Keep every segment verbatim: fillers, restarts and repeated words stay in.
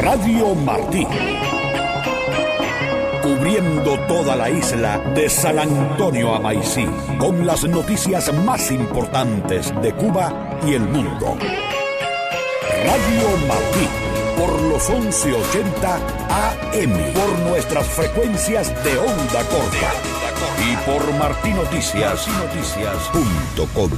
Radio Martí. Cubriendo toda la isla de San Antonio a Maicí, con las noticias más importantes de Cuba y el mundo. Radio Martí, por los once ochenta A M, por nuestras frecuencias de onda corta y por martí noticias punto com.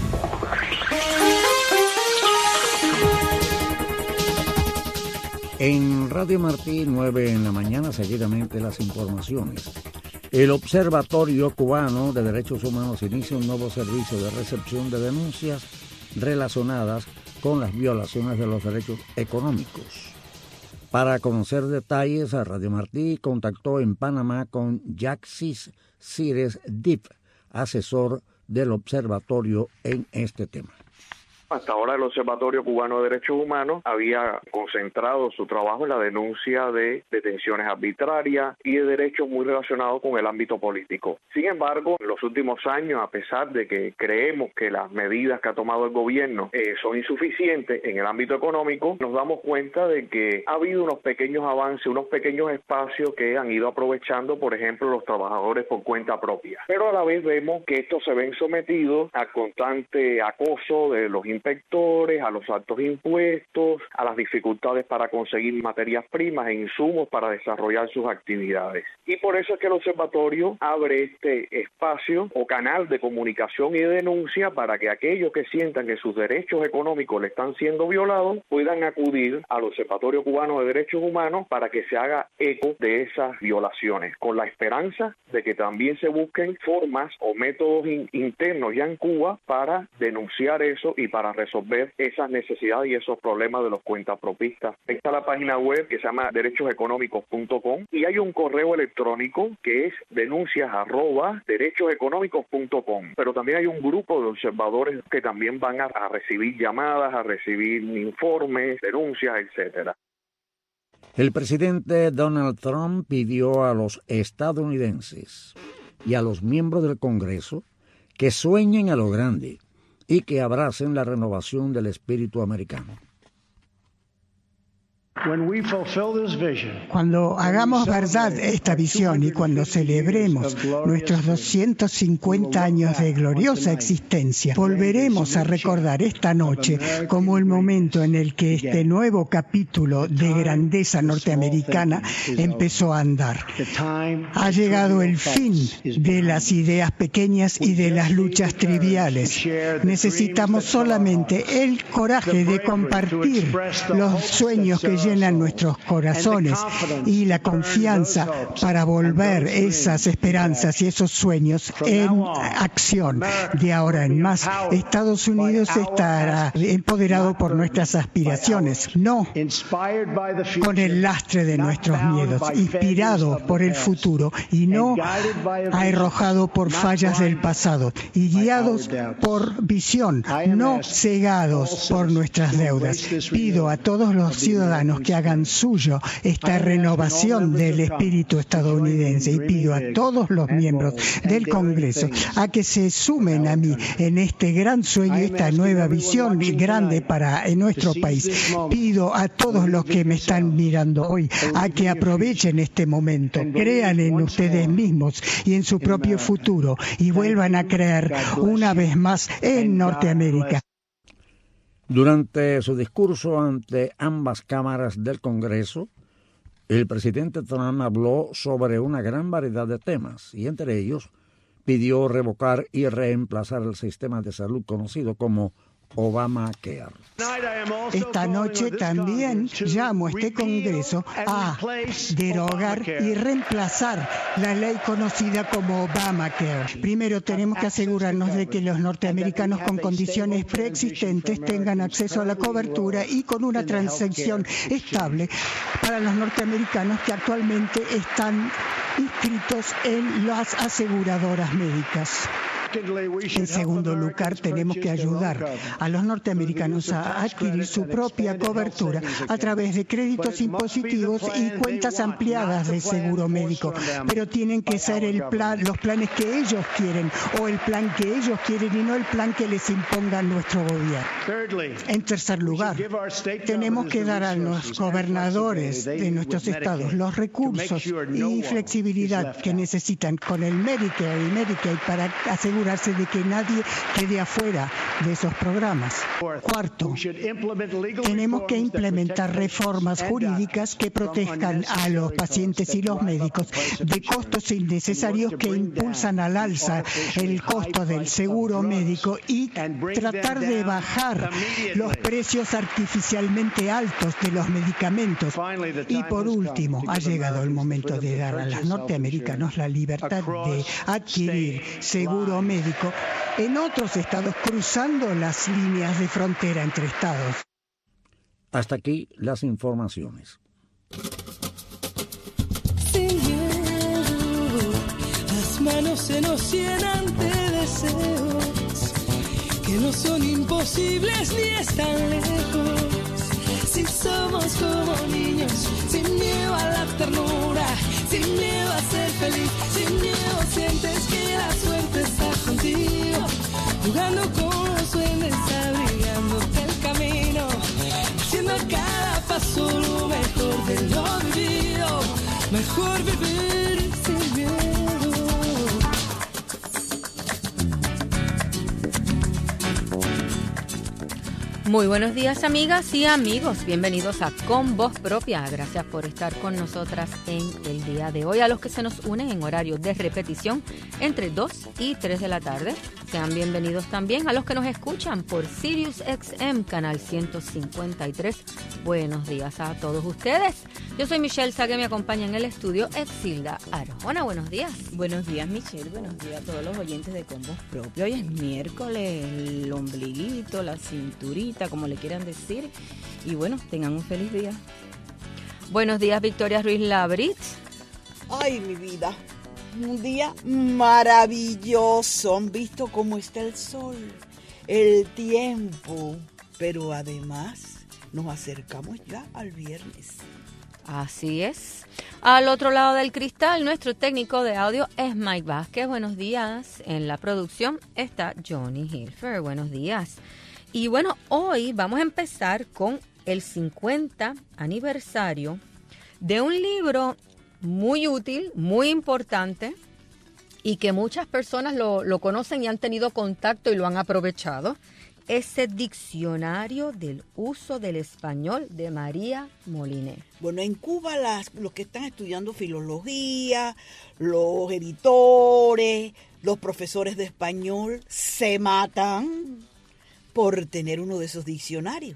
En Radio Martí, nueve en la mañana, seguidamente las informaciones. El Observatorio Cubano de Derechos Humanos inicia un nuevo servicio de recepción de denuncias relacionadas con las violaciones de los derechos económicos. Para conocer detalles, a Radio Martí contactó en Panamá con Jaxis Cires Dip, asesor del observatorio en este tema. Hasta ahora el Observatorio Cubano de Derechos Humanos había concentrado su trabajo en la denuncia de detenciones arbitrarias y de derechos muy relacionados con el ámbito político. Sin embargo, en los últimos años, a pesar de que creemos que las medidas que ha tomado el gobierno eh, son insuficientes en el ámbito económico, nos damos cuenta de que ha habido unos pequeños avances, unos pequeños espacios que han ido aprovechando, por ejemplo, los trabajadores por cuenta propia. Pero a la vez vemos que estos se ven sometidos a constante acoso de los inspectores, a los altos impuestos, a las dificultades para conseguir materias primas e insumos para desarrollar sus actividades. Y por eso es que el observatorio abre este espacio o canal de comunicación y de denuncia para que aquellos que sientan que sus derechos económicos le están siendo violados puedan acudir al Observatorio Cubano de Derechos Humanos para que se haga eco de esas violaciones, con la esperanza de que también se busquen formas o métodos in- internos ya en Cuba para denunciar eso y para resolver esas necesidades y esos problemas de los cuentapropistas. Está la página web que se llama derechos económicos punto com y hay un correo electrónico que es denuncias arroba derechos económicos punto com, pero también hay un grupo de observadores que también van a, a recibir llamadas, a recibir informes, denuncias, etcétera. El presidente Donald Trump pidió a los estadounidenses y a los miembros del Congreso que sueñen a lo grande y que abracen la renovación del espíritu americano. Cuando hagamos verdad esta visión y cuando celebremos nuestros doscientos cincuenta años de gloriosa existencia, volveremos a recordar esta noche como el momento en el que este nuevo capítulo de grandeza norteamericana empezó a andar. Ha llegado el fin de las ideas pequeñas y de las luchas triviales. Necesitamos solamente el coraje de compartir los sueños que llenan nuestros corazones y la confianza para volver esas esperanzas y esos sueños en acción. De ahora en más, Estados Unidos estará empoderado por nuestras aspiraciones, no con el lastre de nuestros miedos, inspirado por el futuro y no arrojado por fallas del pasado y guiados por visión, no cegados por nuestras deudas. Pido a todos los ciudadanos que hagan suyo esta renovación del espíritu estadounidense y pido a todos los miembros del Congreso a que se sumen a mí en este gran sueño, esta nueva visión grande para nuestro país. Pido a todos los que me están mirando hoy a que aprovechen este momento, crean en ustedes mismos y en su propio futuro y vuelvan a creer una vez más en Norteamérica. Durante su discurso ante ambas cámaras del Congreso, el presidente Trump habló sobre una gran variedad de temas y entre ellos pidió revocar y reemplazar el sistema de salud conocido como Obamacare. Esta noche también llamo a este Congreso a derogar y reemplazar la ley conocida como Obamacare. Primero tenemos que asegurarnos de que los norteamericanos con condiciones preexistentes tengan acceso a la cobertura y con una transición estable para los norteamericanos que actualmente están inscritos en las aseguradoras médicas. En segundo lugar, tenemos que ayudar a los norteamericanos a adquirir su propia cobertura a través de créditos impositivos y cuentas ampliadas de seguro médico, pero tienen que ser el plan, los planes que ellos quieren o el plan que ellos quieren y no el plan que les imponga nuestro gobierno. En tercer lugar, tenemos que dar a los gobernadores de nuestros estados los recursos y flexibilidad que necesitan con el Medicare y Medicaid para asegurarse de que nadie quede afuera de esos programas. Cuarto, tenemos que implementar reformas jurídicas que protejan a los pacientes y los médicos de costos innecesarios que impulsan al alza el costo del seguro médico y tratar de bajar los precios artificialmente altos de los medicamentos. Y por último, ha llegado el momento de dar a los norteamericanos la libertad de adquirir seguro médico en otros estados, cruzando las líneas de frontera entre estados. Hasta aquí las informaciones. Sin miedo, las manos se nos llenan de deseos que no son imposibles ni están lejos. Si somos como niños, sin miedo a la ternura, sin miedo a ser feliz, sin miedo sientes que la suerte está contigo, jugando con los duendes, abrigándote el camino, haciendo a cada paso lo mejor de lo vivido, mejor vivir sin miedo. Muy buenos días, amigas y amigos. Bienvenidos a Con Voz Propia. Gracias por estar con nosotras en el día de hoy. A los que se nos unen en horario de repetición entre dos y tres de la tarde, sean bienvenidos también. A los que nos escuchan por Sirius X M, canal ciento cincuenta y tres, buenos días a todos ustedes. Yo soy Michelle Sague, me acompaña en el estudio Exilda Arjona. Buenos días. Buenos días, Michelle. Buenos días a todos los oyentes de Con Voz Propia. Hoy es miércoles, el ombliguito, la cinturita, como le quieran decir, y bueno, tengan un feliz día. Buenos días, Victoria Ruiz Labrit. Ay, mi vida, un día maravilloso. Han visto cómo está el sol, el tiempo, pero además nos acercamos ya al viernes. Así es. Al otro lado del cristal, nuestro técnico de audio es Mike Vázquez. Buenos días. En la producción está Johnny Hilfer. Buenos días. Y bueno, hoy vamos a empezar con el cincuenta aniversario de un libro muy útil, muy importante y que muchas personas lo, lo conocen y han tenido contacto y lo han aprovechado. Ese diccionario del uso del español de María Moliner. Bueno, en Cuba las, los que están estudiando filología, los editores, los profesores de español se matan por tener uno de esos diccionarios.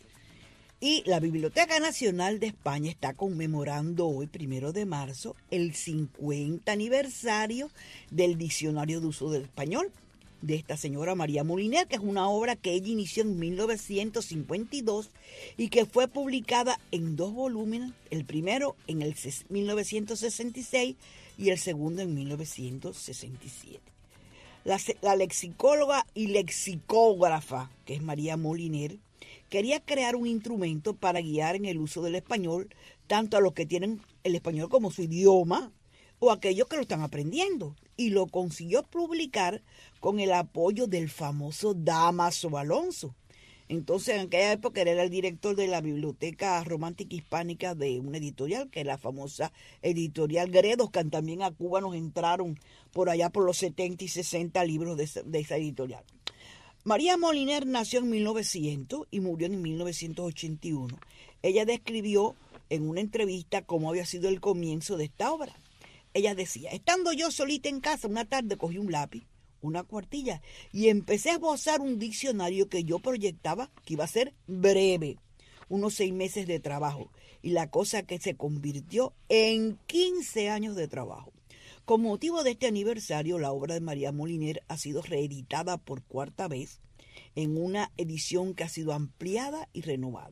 Y la Biblioteca Nacional de España está conmemorando hoy, primero de marzo, el cincuenta aniversario del Diccionario de Uso del Español de esta señora María Moliner, que es una obra que ella inició en mil novecientos cincuenta y dos y que fue publicada en dos volúmenes, el primero en el mil novecientos sesenta y seis y el segundo en mil novecientos sesenta y siete. La, la lexicóloga y lexicógrafa, que es María Moliner, quería crear un instrumento para guiar en el uso del español, tanto a los que tienen el español como su idioma, o a aquellos que lo están aprendiendo, y lo consiguió publicar con el apoyo del famoso Dámaso Alonso. Entonces, en aquella época era el director de la Biblioteca Romántica Hispánica de una editorial, que es la famosa editorial Gredos, que también a Cuba nos entraron por allá por los setenta y sesenta libros de esa, de esa editorial. María Moliner nació en mil novecientos y murió en mil novecientos ochenta y uno. Ella describió en una entrevista cómo había sido el comienzo de esta obra. Ella decía: estando yo solita en casa, una tarde cogí un lápiz, una cuartilla, y empecé a esbozar un diccionario que yo proyectaba que iba a ser breve, unos seis meses de trabajo, y la cosa que se convirtió en quince años de trabajo. Con motivo de este aniversario, la obra de María Moliner ha sido reeditada por cuarta vez en una edición que ha sido ampliada y renovada.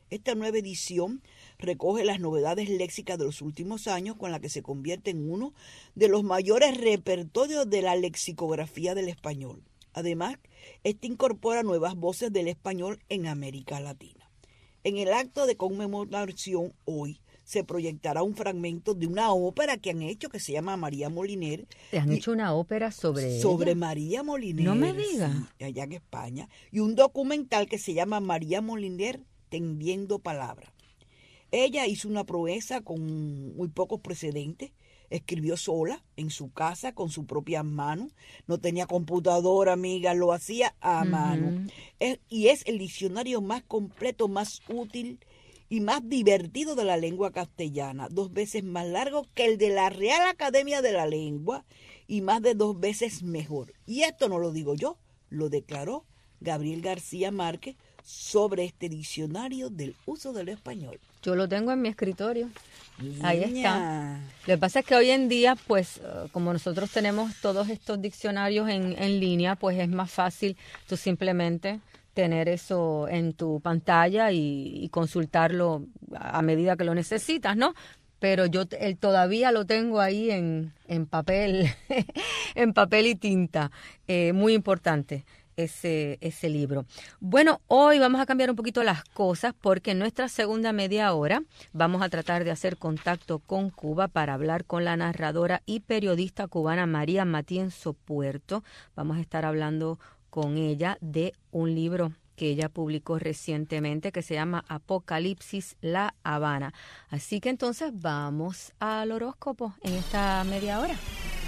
Esta nueva edición recoge las novedades léxicas de los últimos años, con la que se convierte en uno de los mayores repertorios de la lexicografía del español. Además, este incorpora nuevas voces del español en América Latina. En el acto de conmemoración hoy se proyectará un fragmento de una ópera que han hecho que se llama María Moliner. ¿Te han hecho una ópera sobre Sobre ella? María Moliner. No me digas. Sí, allá en España. Y un documental que se llama María Moliner Tendiendo Palabra. Ella hizo una proeza con muy pocos precedentes. Escribió sola, en su casa, con su propia mano. No tenía computadora, amiga, lo hacía a Ujú. mano. Es- y es el diccionario más completo, más útil y más divertido de la lengua castellana. Dos veces más largo que el de la Real Academia de la Lengua y más de dos veces mejor. Y esto no lo digo yo, lo declaró Gabriel García Márquez sobre este diccionario del uso del español. Yo lo tengo en mi escritorio. Ahí está. Niña. Lo que pasa es que hoy en día, pues, eh, como nosotros tenemos todos estos diccionarios en, en línea, pues es más fácil tú simplemente tener eso en tu pantalla y, y consultarlo a medida que lo necesitas, ¿no? Pero yo t- el, todavía lo tengo ahí en, en papel, en papel y tinta. Eh, muy importante ese, ese libro. Bueno, hoy vamos a cambiar un poquito las cosas porque en nuestra segunda media hora vamos a tratar de hacer contacto con Cuba para hablar con la narradora y periodista cubana María Matienzo Puerto. Vamos a estar hablando con ella de un libro que ella publicó recientemente que se llama Apocalipsis La Habana. Así que entonces vamos al horóscopo en esta media hora.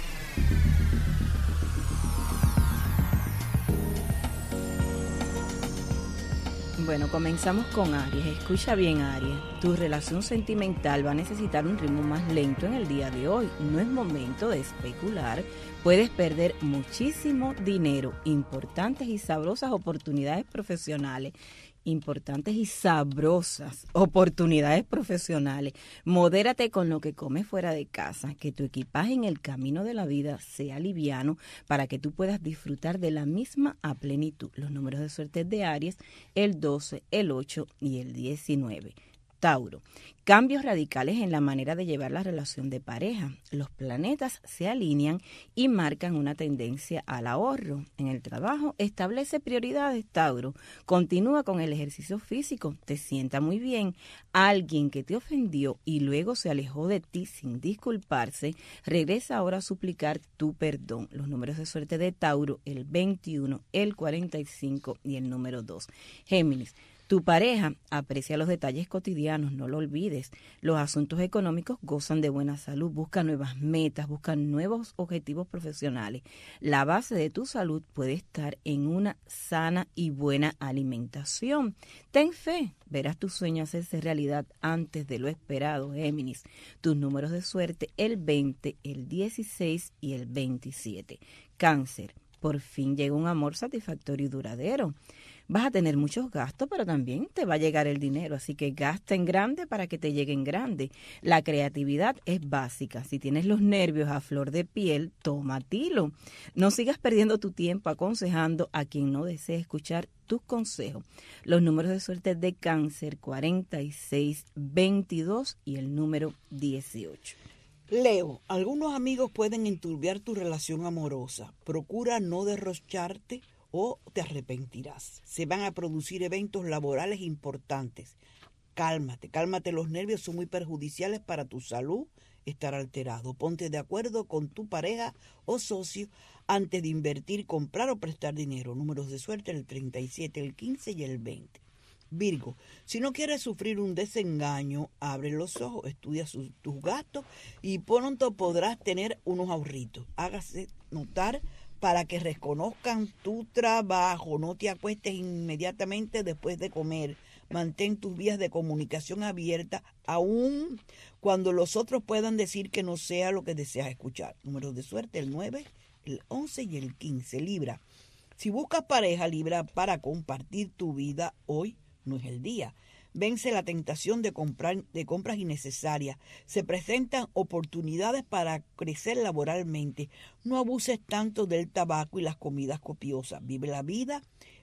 Bueno, comenzamos con Aries. Escucha bien, Aries. Tu relación sentimental va a necesitar un ritmo más lento en el día de hoy. No es momento de especular. Puedes perder muchísimo dinero, importantes y sabrosas oportunidades profesionales. Importantes y sabrosas oportunidades profesionales. Modérate con lo que comes fuera de casa, que tu equipaje en el camino de la vida sea liviano para que tú puedas disfrutar de la misma a plenitud. Los números de suerte de Aries, el doce, el ocho y el diecinueve. Tauro, cambios radicales en la manera de llevar la relación de pareja. Los planetas se alinean y marcan una tendencia al ahorro. En el trabajo, establece prioridades, Tauro. Continúa con el ejercicio físico, te sienta muy bien. Alguien que te ofendió y luego se alejó de ti sin disculparse, regresa ahora a suplicar tu perdón. Los números de suerte de Tauro, el veintiuno, el cuarenta y cinco y el número dos. Géminis, tu pareja aprecia los detalles cotidianos, no lo olvides. Los asuntos económicos gozan de buena salud, busca nuevas metas, busca nuevos objetivos profesionales. La base de tu salud puede estar en una sana y buena alimentación. Ten fe, verás tu sueño hacerse realidad antes de lo esperado, Géminis. Tus números de suerte, el veinte, el dieciséis y el veintisiete. Cáncer, por fin llega un amor satisfactorio y duradero. Vas a tener muchos gastos, pero también te va a llegar el dinero, así que gasta en grande para que te llegue en grande. La creatividad es básica. Si tienes los nervios a flor de piel, toma tilo. No sigas perdiendo tu tiempo aconsejando a quien no desee escuchar tus consejos. Los números de suerte de Cáncer, cuarenta y seis, veintidós y el número dieciocho. Leo, algunos amigos pueden enturbiar tu relación amorosa. Procura no derrocharte o te arrepentirás. Se van a producir eventos laborales importantes. Cálmate, cálmate, los nervios son muy perjudiciales para tu salud, estar alterado. Ponte de acuerdo con tu pareja o socio antes de invertir, comprar o prestar dinero. Números de suerte, el treinta y siete, el quince y el veinte. Virgo, si no quieres sufrir un desengaño, abre los ojos, estudia sus, tus gastos y pronto podrás tener unos ahorritos. Hágase notar para que reconozcan tu trabajo. No te acuestes inmediatamente después de comer. Mantén tus vías de comunicación abiertas, aun cuando los otros puedan decir que no sea lo que deseas escuchar. Números de suerte, el nueve, el once y el quince. Libra, si buscas pareja, Libra, para compartir tu vida, hoy no es el día. Vence la tentación de comprar de compras innecesarias. Se presentan oportunidades para crecer laboralmente. No abuses tanto del tabaco y las comidas copiosas. Vive la vida,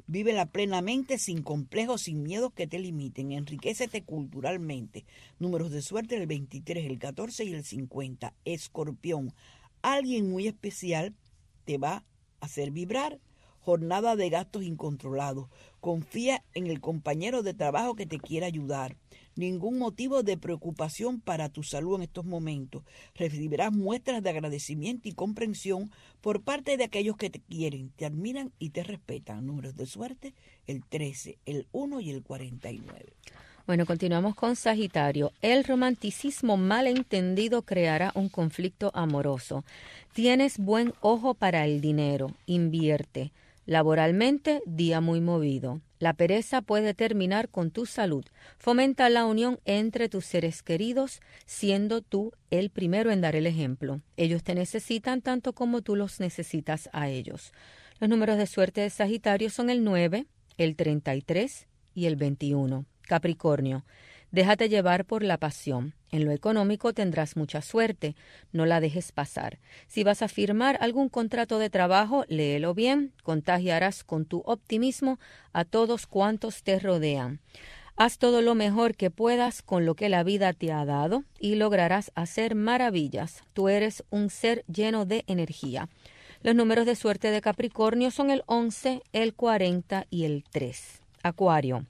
Vívela plenamente, sin complejos, sin miedos que te limiten. Enriquécete culturalmente. Números de suerte: el veintitrés, el catorce y el cincuenta. Escorpión, alguien muy especial te va a hacer vibrar. Jornada de gastos incontrolados. Confía en el compañero de trabajo que te quiera ayudar. Ningún motivo de preocupación para tu salud en estos momentos. Recibirás muestras de agradecimiento y comprensión por parte de aquellos que te quieren, te admiran y te respetan. Números de suerte: el trece, el uno y el cuarenta y nueve. Bueno, continuamos con Sagitario. El romanticismo malentendido creará un conflicto amoroso. Tienes buen ojo para el dinero. Invierte. Laboralmente, día muy movido. La pereza puede terminar con tu salud. Fomenta la unión entre tus seres queridos, siendo tú el primero en dar el ejemplo. Ellos te necesitan tanto como tú los necesitas a ellos. Los números de suerte de Sagitario son el nueve, el treinta y tres y el veintiuno. Capricornio, déjate llevar por la pasión. En lo económico tendrás mucha suerte, no la dejes pasar. Si vas a firmar algún contrato de trabajo, léelo bien, contagiarás con tu optimismo a todos cuantos te rodean. Haz todo lo mejor que puedas con lo que la vida te ha dado y lograrás hacer maravillas. Tú eres un ser lleno de energía. Los números de suerte de Capricornio son el once, el cuarenta y el tres. Acuario,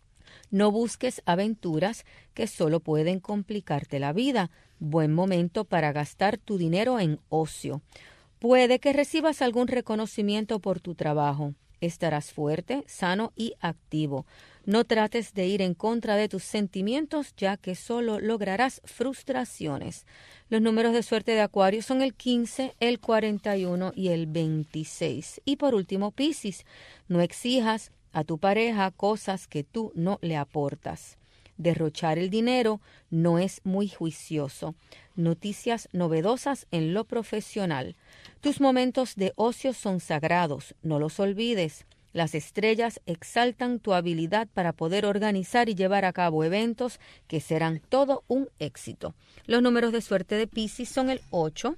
no busques aventuras que solo pueden complicarte la vida. Buen momento para gastar tu dinero en ocio. Puede que recibas algún reconocimiento por tu trabajo. Estarás fuerte, sano y activo. No trates de ir en contra de tus sentimientos, ya que solo lograrás frustraciones. Los números de suerte de Acuario son el quince, el cuarenta y uno y el veintiséis. Y por último, Piscis, no exijas a tu pareja cosas que tú no le aportas. Derrochar el dinero no es muy juicioso. Noticias novedosas en lo profesional. Tus momentos de ocio son sagrados, no los olvides. Las estrellas exaltan tu habilidad para poder organizar y llevar a cabo eventos que serán todo un éxito. Los números de suerte de Piscis son el ocho,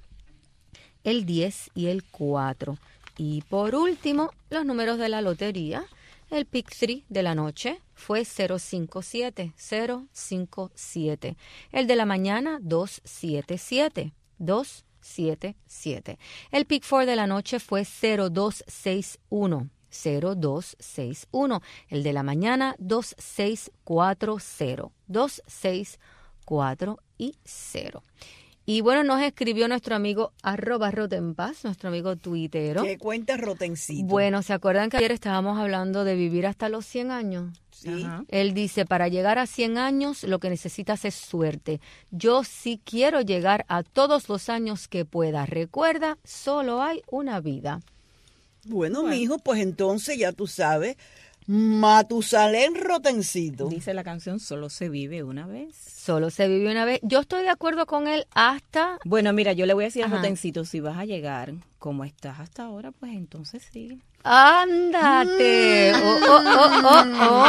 el diez y el cuatro. Y por último, los números de la lotería. El pick tres de la noche fue cero cinco siete, cero cinco siete. El de la mañana, dos siete siete, dos siete siete. El pick cuatro de la noche fue cero dos seis uno, cero dos seis uno. El de la mañana, dos seis cuatro cero, dos seis cuatro y cero. Y bueno, nos escribió nuestro amigo arroba Rotenpaz, nuestro amigo tuitero. ¿Qué cuenta Rotencito? Bueno, ¿se acuerdan que ayer estábamos hablando de vivir hasta los cien años? Sí. Ajá. Él dice, para llegar a cien años lo que necesitas es suerte. Yo sí quiero llegar a todos los años que pueda. Recuerda, solo hay una vida. Bueno, Bueno. mijo, pues entonces ya tú sabes, Matusalén Rotencito. Dice la canción, solo se vive una vez. Solo se vive una vez. Yo estoy de acuerdo con él hasta... Bueno, mira, yo le voy a decir a Ajá. Rotencito, si vas a llegar como estás hasta ahora, pues entonces sigue. ¡Ándate! ¡Oh, oh, oh, oh, oh!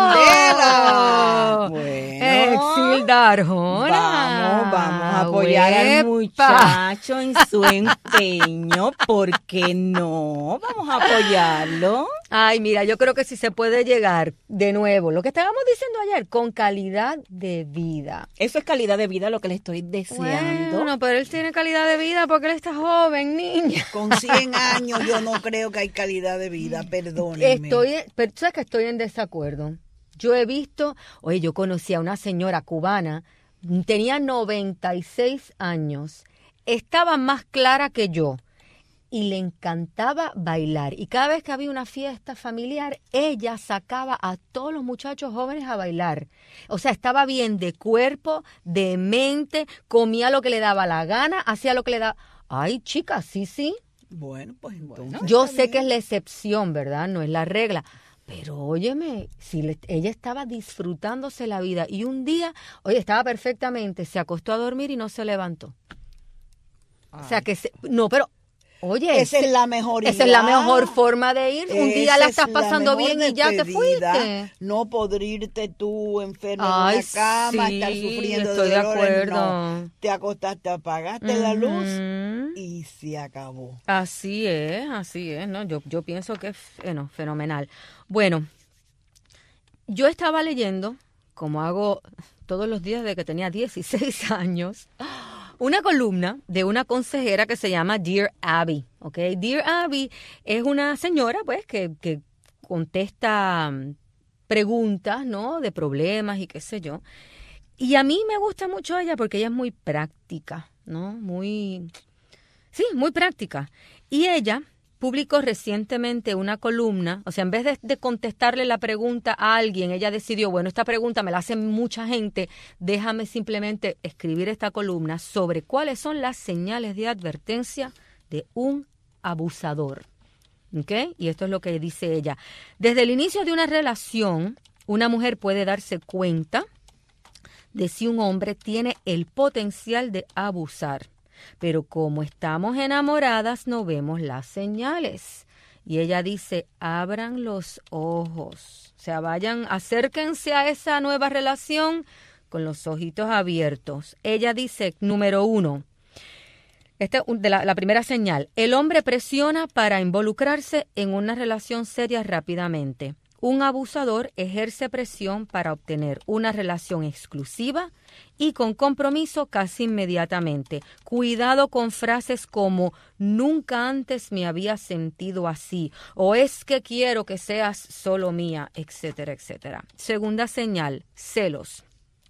¡Candela! Bueno. Exilda Arjona. Vamos, vamos a apoyar al ¡Uepa! muchacho en su empeño. ¿Por qué no? Vamos a apoyarlo. Ay, mira, yo creo que si se puede llegar de nuevo, lo que estábamos diciendo ayer, con calidad de vida. Eso es calidad de vida lo que le estoy deseando. Bueno, pero él tiene calidad de vida porque él está joven, niña. Con cien años yo no creo que hay calidad de vida, perdónenme. Estoy, pero tú sabes que estoy en desacuerdo. Yo he visto, oye, yo conocí a una señora cubana, tenía noventa y seis años, estaba más clara que yo y le encantaba bailar. Y cada vez que había una fiesta familiar, ella sacaba a todos los muchachos jóvenes a bailar. O sea, estaba bien de cuerpo, de mente, comía lo que le daba la gana, hacía lo que le daba... Ay, chica, sí, sí. Bueno, pues entonces. Yo está sé bien. que es la excepción, ¿verdad? No es la regla. Pero óyeme, si le- ella estaba disfrutándose la vida y un día, oye, estaba perfectamente, se acostó a dormir y no se levantó. O sea que, se- no, pero Oye, esa es la mejor esa es la mejor forma de ir. Un día la estás pasando bien bien y ya te fuiste. No podrirte tú enferma Ay, en una cama, sí, estar sufriendo estoy de de dolores. acuerdo. No. Te acostaste, apagaste Uh-huh. la luz y se acabó. Así es, así es, ¿no? Yo, yo pienso que es bueno, fenomenal. Bueno, yo estaba leyendo, como hago todos los días desde que tenía dieciséis años, una columna de una consejera que se llama Dear Abby, ¿ok? Dear Abby es una señora, pues, que, que contesta preguntas, ¿no? De problemas y qué sé yo. Y a mí me gusta mucho ella porque ella es muy práctica, ¿no? Muy, sí, muy práctica. Y ella publicó recientemente una columna, o sea, en vez de, de contestarle la pregunta a alguien, ella decidió, bueno, esta pregunta me la hace mucha gente, déjame simplemente escribir esta columna sobre cuáles son las señales de advertencia de un abusador. ¿Ok? Y esto es lo que dice ella. Desde el inicio de una relación, una mujer puede darse cuenta de si un hombre tiene el potencial de abusar. Pero como estamos enamoradas, no vemos las señales. Y ella dice, abran los ojos. O sea, vayan, acérquense a esa nueva relación con los ojitos abiertos. Ella dice, número uno, esta de la, la primera señal, el hombre presiona para involucrarse en una relación seria rápidamente. Un abusador ejerce presión para obtener una relación exclusiva y con compromiso casi inmediatamente. Cuidado con frases como nunca antes me había sentido así o es que quiero que seas solo mía, etcétera, etcétera. Segunda señal, celos.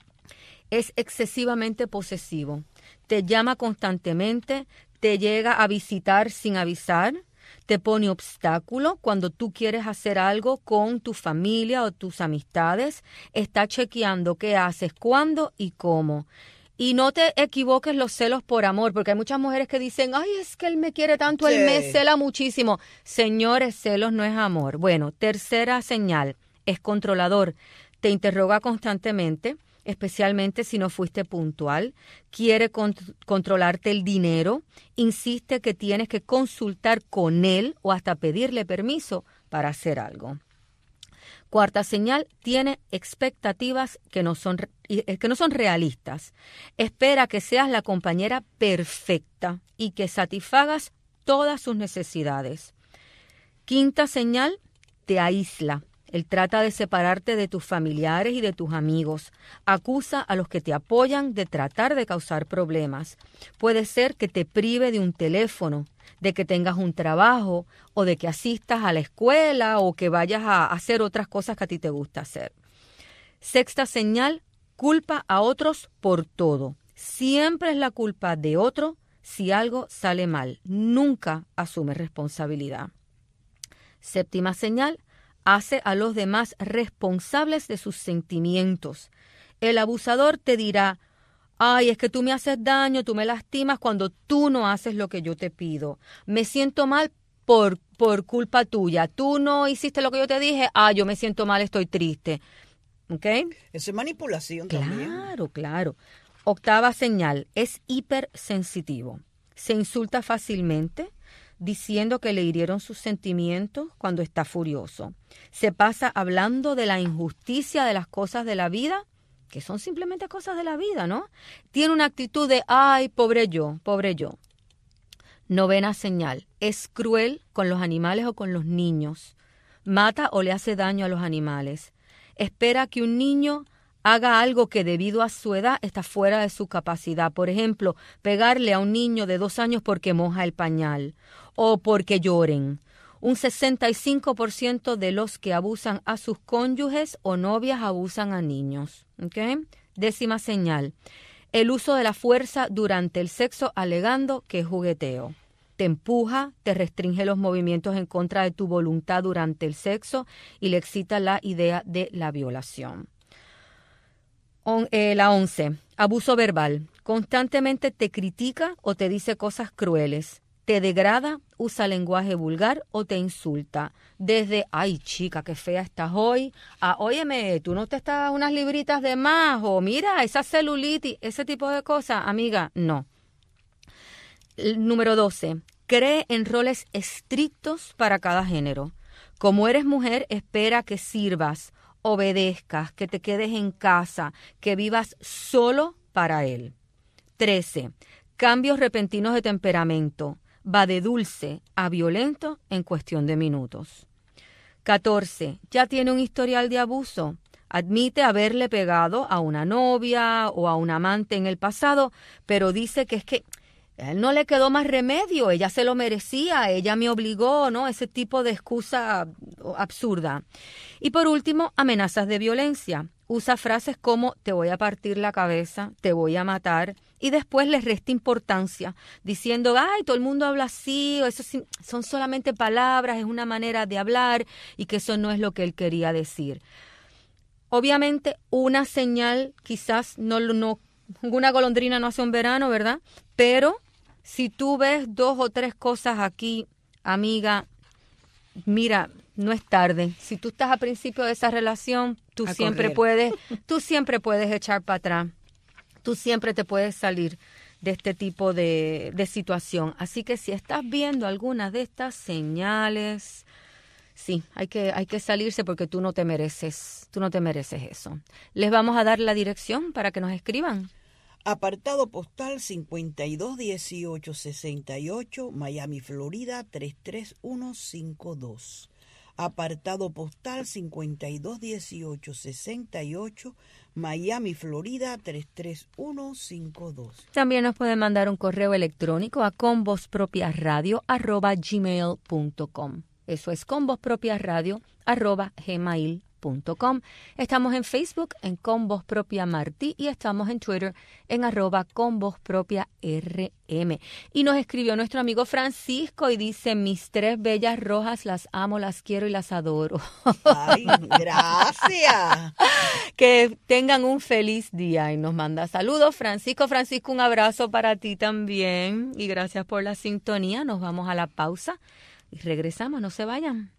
Es excesivamente posesivo. Te llama constantemente, te llega a visitar sin avisar. Te pone obstáculo cuando tú quieres hacer algo con tu familia o tus amistades. Está chequeando qué haces, cuándo y cómo. Y no te equivoques los celos por amor, porque hay muchas mujeres que dicen, ay, es que él me quiere tanto, sí. Él me cela muchísimo. Señores, celos no es amor. Bueno, tercera señal, es controlador. Te interroga constantemente, especialmente si no fuiste puntual, quiere cont- controlarte el dinero, insiste que tienes que consultar con él o hasta pedirle permiso para hacer algo. Cuarta señal, tiene expectativas que no son, que no son realistas. Espera que seas la compañera perfecta y que satisfagas todas sus necesidades. Quinta señal, te aísla. Él trata de separarte de tus familiares y de tus amigos. Acusa a los que te apoyan de tratar de causar problemas. Puede ser que te prive de un teléfono, de que tengas un trabajo o de que asistas a la escuela o que vayas a hacer otras cosas que a ti te gusta hacer. Sexta señal, culpa a otros por todo. Siempre es la culpa de otro si algo sale mal. Nunca asume responsabilidad. Séptima señal, hace a los demás responsables de sus sentimientos. El abusador te dirá, ay, es que tú me haces daño, tú me lastimas cuando tú no haces lo que yo te pido. Me siento mal por, por culpa tuya. Tú no hiciste lo que yo te dije, ah, yo me siento mal, estoy triste. ¿Ok? Eso es manipulación claro, también. Claro, claro. Octava señal, es hipersensitivo. Se insulta fácilmente, diciendo que le hirieron sus sentimientos cuando está furioso. Se pasa hablando de la injusticia de las cosas de la vida, que son simplemente cosas de la vida, ¿no? Tiene una actitud de, ay, pobre yo, pobre yo. Novena señal, es cruel con los animales o con los niños. Mata o le hace daño a los animales. Espera que un niño haga algo que debido a su edad está fuera de su capacidad. Por ejemplo, pegarle a un niño de dos años porque moja el pañal o porque lloren. Un sesenta y cinco por ciento de los que abusan a sus cónyuges o novias abusan a niños. ¿Okay? Décima señal, el uso de la fuerza durante el sexo alegando que es jugueteo. Te empuja, te restringe los movimientos en contra de tu voluntad durante el sexo y le excita la idea de la violación. On, eh, la once, abuso verbal. Constantemente te critica o te dice cosas crueles. Te degrada, usa lenguaje vulgar o te insulta. Desde, ay chica, qué fea estás hoy, a, óyeme, tú no te estás unas libritas de más, o mira, esa celulitis, ese tipo de cosas, amiga, no. El número doce, cree en roles estrictos para cada género. Como eres mujer, espera que sirvas, obedezcas, que te quedes en casa, que vivas solo para él. trece. Cambios repentinos de temperamento. Va de dulce a violento en cuestión de minutos. catorce. Ya tiene un historial de abuso. Admite haberle pegado a una novia o a un amante en el pasado, pero dice que es que a él no le quedó más remedio, ella se lo merecía, ella me obligó, ¿no? Ese tipo de excusa absurda. Y por último, amenazas de violencia. Usa frases como te voy a partir la cabeza, te voy a matar, y después les resta importancia, diciendo, ay, todo el mundo habla así, o eso sí, son solamente palabras, es una manera de hablar, y que eso no es lo que él quería decir. Obviamente, una señal, quizás no, no, una golondrina no hace un verano, ¿verdad? Pero si tú ves dos o tres cosas aquí, amiga, mira, no es tarde. Si tú estás a principio de esa relación, tú A siempre correr. puedes, tú siempre puedes echar para atrás. Tú siempre te puedes salir de este tipo de, de situación. Así que si estás viendo alguna de estas señales, sí, hay que, hay que salirse porque tú no te mereces, tú no te mereces eso. Les vamos a dar la dirección para que nos escriban. Apartado postal cincuenta y dos dieciocho sesenta y ocho, Miami, Florida tres tres uno cinco dos. Apartado postal cincuenta y dos dieciocho sesenta y ocho, Miami, Florida tres tres uno cinco dos. También nos pueden mandar un correo electrónico a convozpropiaradio arroba gmail punto com. Eso es convozpropiaradio arroba gmail punto com. Estamos en Facebook en Con Voz Propia Martí y estamos en Twitter en arroba Con Voz Propia R M. Y nos escribió nuestro amigo Francisco y dice, mis tres bellas rojas las amo, las quiero y las adoro. Ay, gracias. Que tengan un feliz día y nos manda saludos. Francisco, Francisco, un abrazo para ti también y gracias por la sintonía. Nos vamos a la pausa y regresamos, no se vayan.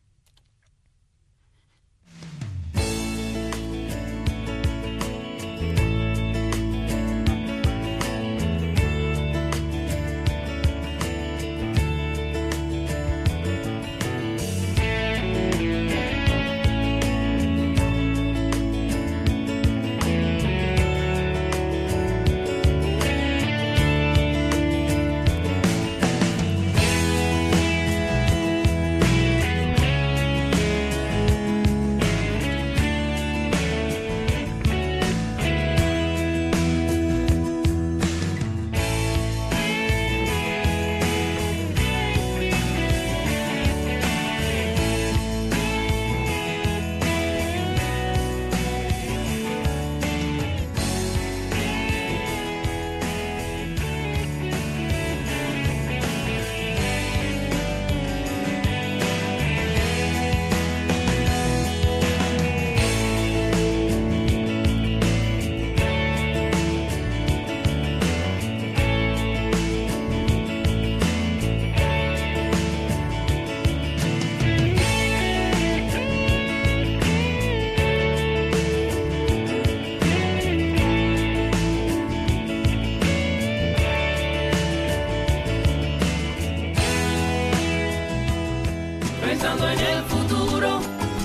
Pensando en el futuro,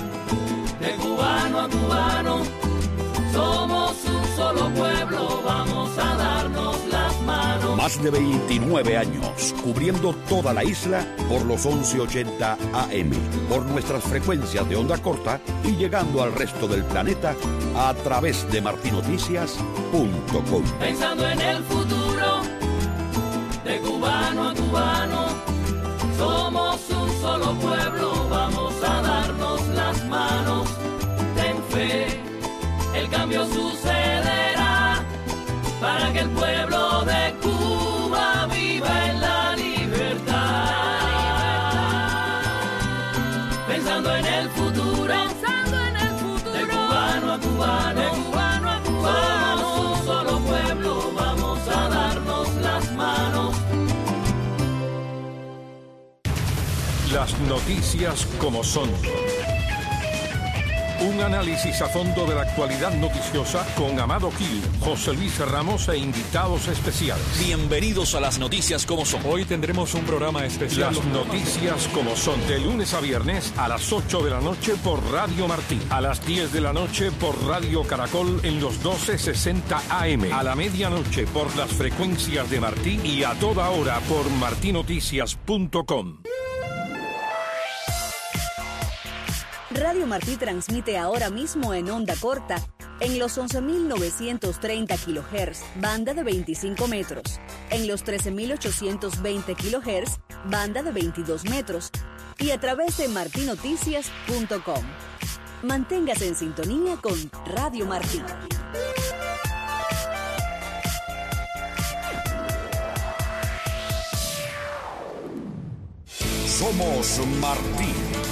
de cubano a cubano, somos un solo pueblo, vamos a darnos las manos. Más de veintinueve años cubriendo toda la isla por los once ochenta A M, por nuestras frecuencias de onda corta y llegando al resto del planeta a través de martinoticias punto com. Pensando en el futuro, de cubano a cubano, somos un solo pueblo, vamos a darnos las manos. Ten fe, el cambio sucederá para que el pueblo de Cuba viva en la libertad. Pensando en el futuro, pensando en el futuro, de cubano a cubano, de cubano a cubano, somos un solo pueblo, vamos a darnos las manos. Las noticias como son. Un análisis a fondo de la actualidad noticiosa con Amado Gil, José Luis Ramos e invitados especiales. Bienvenidos a las noticias como son. Hoy tendremos un programa especial. Las noticias como son. De lunes a viernes a las ocho de la noche por Radio Martí. A las diez de la noche por Radio Caracol en los doce sesenta A M. A la medianoche por las frecuencias de Martí y a toda hora por martí noticias punto com. Radio Martí transmite ahora mismo en onda corta en los once mil novecientos treinta kilohertz, banda de veinticinco metros, en los trece mil ochocientos veinte kilohertz, banda de veintidós metros, y a través de martí noticias punto com. Manténgase en sintonía con Radio Martí. Somos Martí.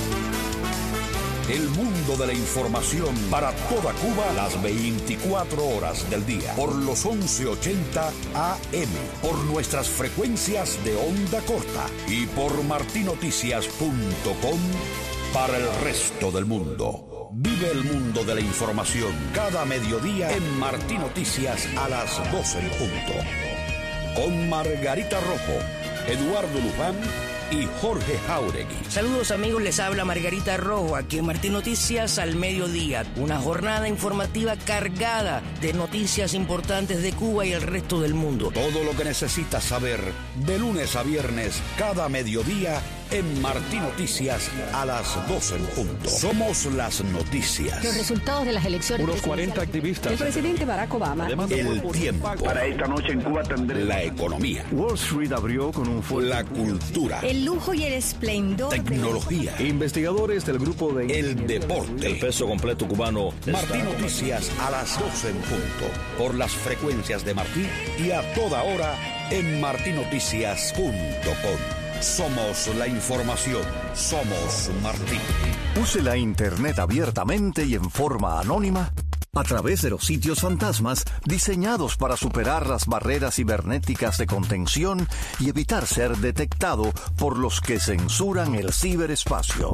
El mundo de la información para toda Cuba las veinticuatro horas del día. Por los once ochenta A M. Por nuestras frecuencias de onda corta. Y por martí noticias punto com para el resto del mundo. Vive el mundo de la información cada mediodía en Martí Noticias a las doce en punto. Con Margarita Rojo, Eduardo Luján y Jorge Jauregui. Saludos amigos, les habla Margarita Rojo aquí en Martí Noticias al mediodía. Una jornada informativa cargada de noticias importantes de Cuba y el resto del mundo. Todo lo que necesitas saber de lunes a viernes cada mediodía en Martí Noticias a las doce en punto. Somos las noticias. Los resultados de las elecciones. Unos cuarenta activistas. El presidente Barack Obama. El tiempo. Para esta noche en Cuba tendré la economía. Wall Street abrió con un fuerte. La cultura. El lujo y el esplendor. Tecnología. De... Investigadores del grupo de... El deporte. El peso completo cubano. Martí Noticias a las doce en punto. Por las frecuencias de Martí y a toda hora en martí noticias punto com. Somos la información. Somos Martí. Use la Internet abiertamente y en forma anónima a través de los sitios fantasmas diseñados para superar las barreras cibernéticas de contención y evitar ser detectado por los que censuran el ciberespacio.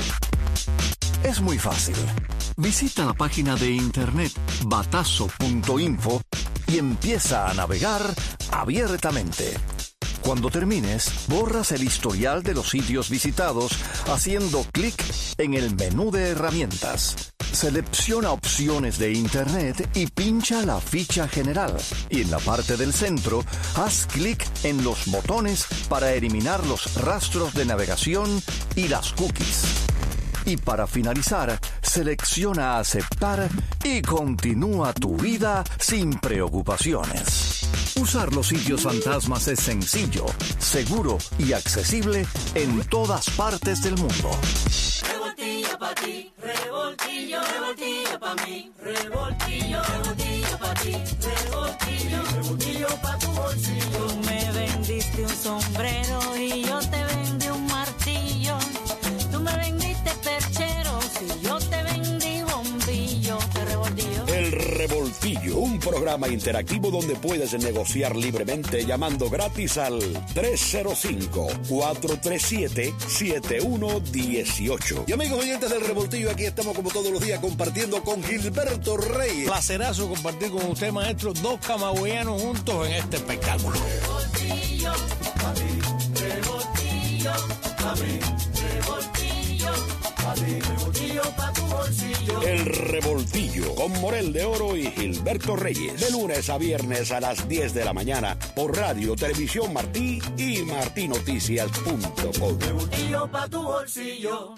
Es muy fácil. Visita la página de internet batazo punto info y empieza a navegar abiertamente. Cuando termines, borras el historial de los sitios visitados haciendo clic en el menú de herramientas. Selecciona opciones de Internet y pincha la ficha general. Y en la parte del centro, haz clic en los botones para eliminar los rastros de navegación y las cookies. Y para finalizar, selecciona aceptar y continúa tu vida sin preocupaciones. Usar los sitios fantasmas es sencillo, seguro y accesible en todas partes del mundo. Revoltillo pa' ti, revoltillo, revoltillo pa' mí, revoltillo, revoltillo pa' ti, revoltillo, revoltillo pa' tu bolsillo. Tú me vendiste un sombrero y yo te vendí un martillo. Tú me vendiste perchero y yo te vendí bombillo. Te revoltillo. El Revoltillo, un programa interactivo donde puedes negociar libremente llamando gratis al tres cero cinco, cuatro tres siete, siete uno uno ocho. Y amigos oyentes del Revoltillo, aquí estamos como todos los días compartiendo con Gilberto Reyes. Placerazo compartir con usted, maestro, dos camagüeyanos juntos en este espectáculo. Revoltillo, a mí, revoltillo, a mí, revoltillo, a mí, revoltillo pa' tu bolsillo. El Revoltillo con Morel de Oro y Gilberto Reyes. De lunes a viernes a las diez de la mañana por Radio Televisión Martí y martí noticias punto com. Revoltillo pa' tu bolsillo.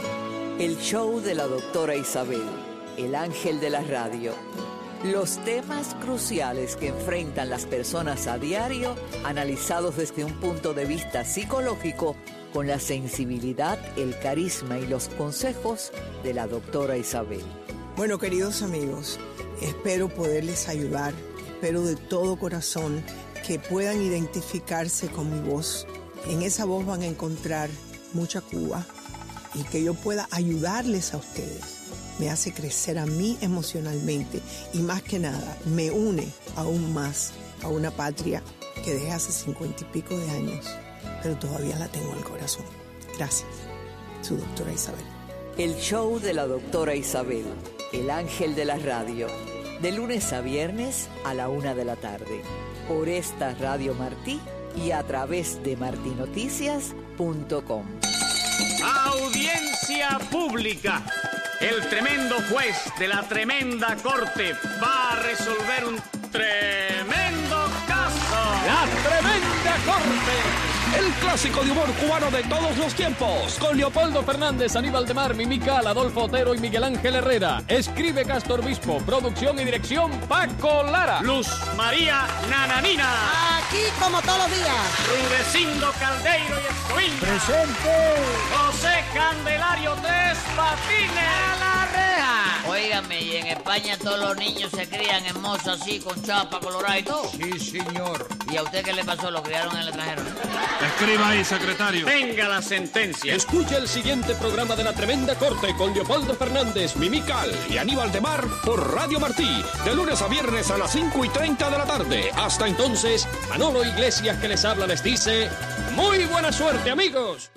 El show de la doctora Isabel, el ángel de la radio. Los temas cruciales que enfrentan las personas a diario, analizados desde un punto de vista psicológico, con la sensibilidad, el carisma y los consejos de la doctora Isabel. Bueno, queridos amigos, espero poderles ayudar, espero de todo corazón que puedan identificarse con mi voz. En esa voz van a encontrar mucha Cuba y que yo pueda ayudarles a ustedes. Me hace crecer a mí emocionalmente y más que nada me une aún más a una patria que dejé hace cincuenta y pico de años, pero todavía la tengo en el corazón. Gracias. Su doctora Isabel. El show de la doctora Isabel. El Ángel de la Radio, de lunes a viernes a la una de la tarde, por esta Radio Martí y a través de marti noticias punto com. Audiencia pública. El tremendo juez de la tremenda corte va a resolver un tremendo caso. La tremenda corte. El clásico de humor cubano de todos los tiempos. Con Leopoldo Fernández, Aníbal de Mar, Mimical, Adolfo Otero y Miguel Ángel Herrera. Escribe Castor Bispo. Producción y dirección Paco Lara. Luz María Nananina. Aquí como todos los días. Rudecindo Caldeiro y Escoviña. Presente. José Candelario Tres Patines. A la reja. Óigame, y en España todos los niños se crían en mozo así, con chapa colorada y todo. Sí, señor. ¿Y a usted qué le pasó? ¿Lo criaron en el extranjero? Escriba ahí, secretario. Venga la sentencia. Escucha el siguiente programa de La Tremenda Corte con Leopoldo Fernández, Mimical y Aníbal de Mar por Radio Martí, de lunes a viernes a las cinco y treinta de la tarde. Hasta entonces, Manolo Iglesias, que les habla, les dice: ¡muy buena suerte, amigos!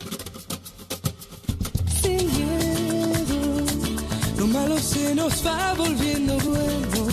Sin miedo, lo malo se nos va volviendo bueno.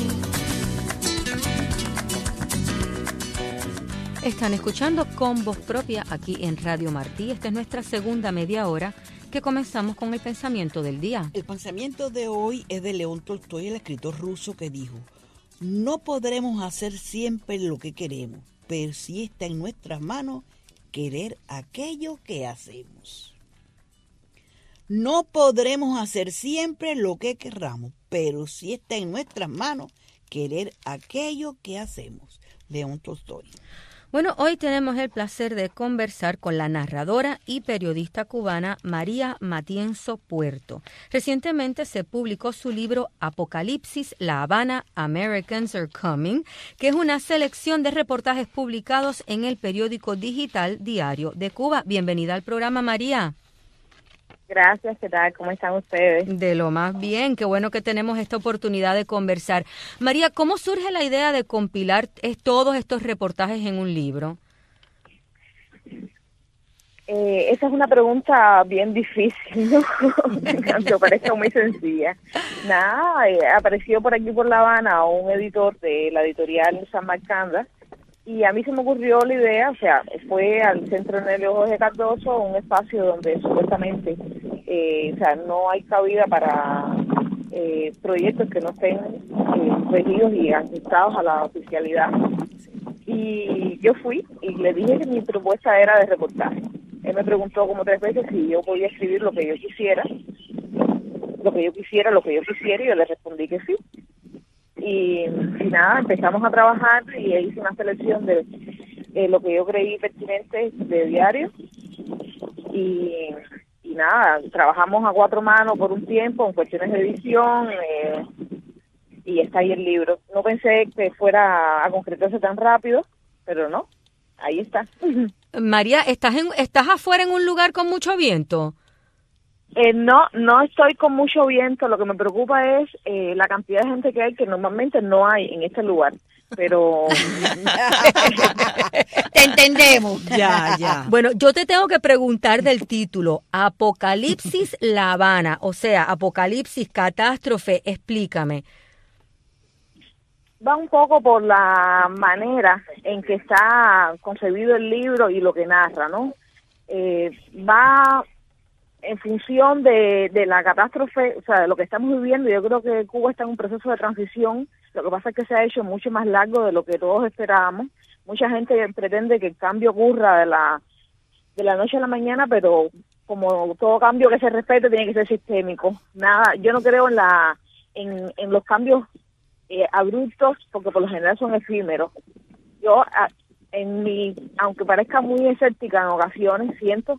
Están escuchando con voz propia aquí en Radio Martí. Esta es nuestra segunda media hora que comenzamos con el pensamiento del día. El pensamiento de hoy es de León Tolstoy, el escritor ruso, que dijo: no podremos hacer siempre lo que queremos, pero sí está en nuestras manos querer aquello que hacemos. No podremos hacer siempre lo que querramos, pero sí está en nuestras manos querer aquello que hacemos. León Tolstoy. Bueno, hoy tenemos el placer de conversar con la narradora y periodista cubana María Matienzo Puerto. Recientemente se publicó su libro Apocalipsis, La Habana, Americans Are Coming, que es una selección de reportajes publicados en el periódico digital Diario de Cuba. Bienvenida al programa, María. Gracias, ¿qué tal? ¿Cómo están ustedes? De lo más bien, qué bueno que tenemos esta oportunidad de conversar. María, ¿cómo surge la idea de compilar es, todos estos reportajes en un libro? Eh, esa es una pregunta bien difícil, ¿no? Aunque parezca muy sencilla. Nada, eh, apareció por aquí por La Habana un editor de la editorial San Marcanda, y a mí se me ocurrió la idea, o sea, fue al Centro Nelio Jorge Cardoso, un espacio donde supuestamente, eh, o sea, no hay cabida para eh, proyectos que no estén eh, regidos y ajustados a la oficialidad. Y yo fui y le dije que mi propuesta era de reportaje. Él me preguntó como tres veces si yo podía escribir lo que yo quisiera, lo que yo quisiera, lo que yo quisiera, y yo le respondí que sí. Y, y nada, empezamos a trabajar y hice una selección de eh, lo que yo creí pertinente de diario. Y, y nada, trabajamos a cuatro manos por un tiempo en cuestiones de edición eh, y está ahí el libro. No pensé que fuera a concretarse tan rápido, pero no, ahí está. María, ¿estás, en, ¿estás afuera en un lugar con mucho viento? Eh, no, no estoy con mucho viento. Lo que me preocupa es eh, la cantidad de gente que hay, que normalmente no hay en este lugar. Pero te entendemos. Ya, ya. Bueno, yo te tengo que preguntar del título, Apocalipsis La Habana, o sea, Apocalipsis, catástrofe. Explícame. Va un poco por la manera en que está concebido el libro y lo que narra, ¿no? Eh, va en función de, de la catástrofe, o sea, de lo que estamos viviendo. Yo creo que Cuba está en un proceso de transición. Lo que pasa es que se ha hecho mucho más largo de lo que todos esperábamos. Mucha gente pretende que el cambio ocurra de la de la noche a la mañana, pero como todo cambio que se respete tiene que ser sistémico. Nada, yo no creo en la en, en los cambios eh, abruptos, porque por lo general son efímeros. Yo, a, en mi, aunque parezca muy escéptica en ocasiones, siento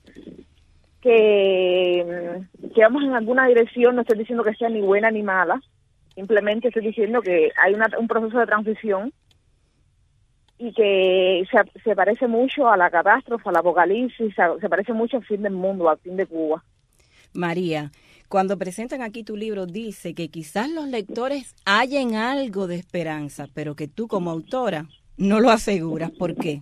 que, que vamos en alguna dirección. No estoy diciendo que sea ni buena ni mala, simplemente estoy diciendo que hay una, un proceso de transición y que se, se parece mucho a la catástrofe, al apocalipsis, se, se parece mucho al fin del mundo, al fin de Cuba. María, cuando presentan aquí tu libro dice que quizás los lectores hallen algo de esperanza, pero que tú como autora no lo aseguras. ¿Por qué?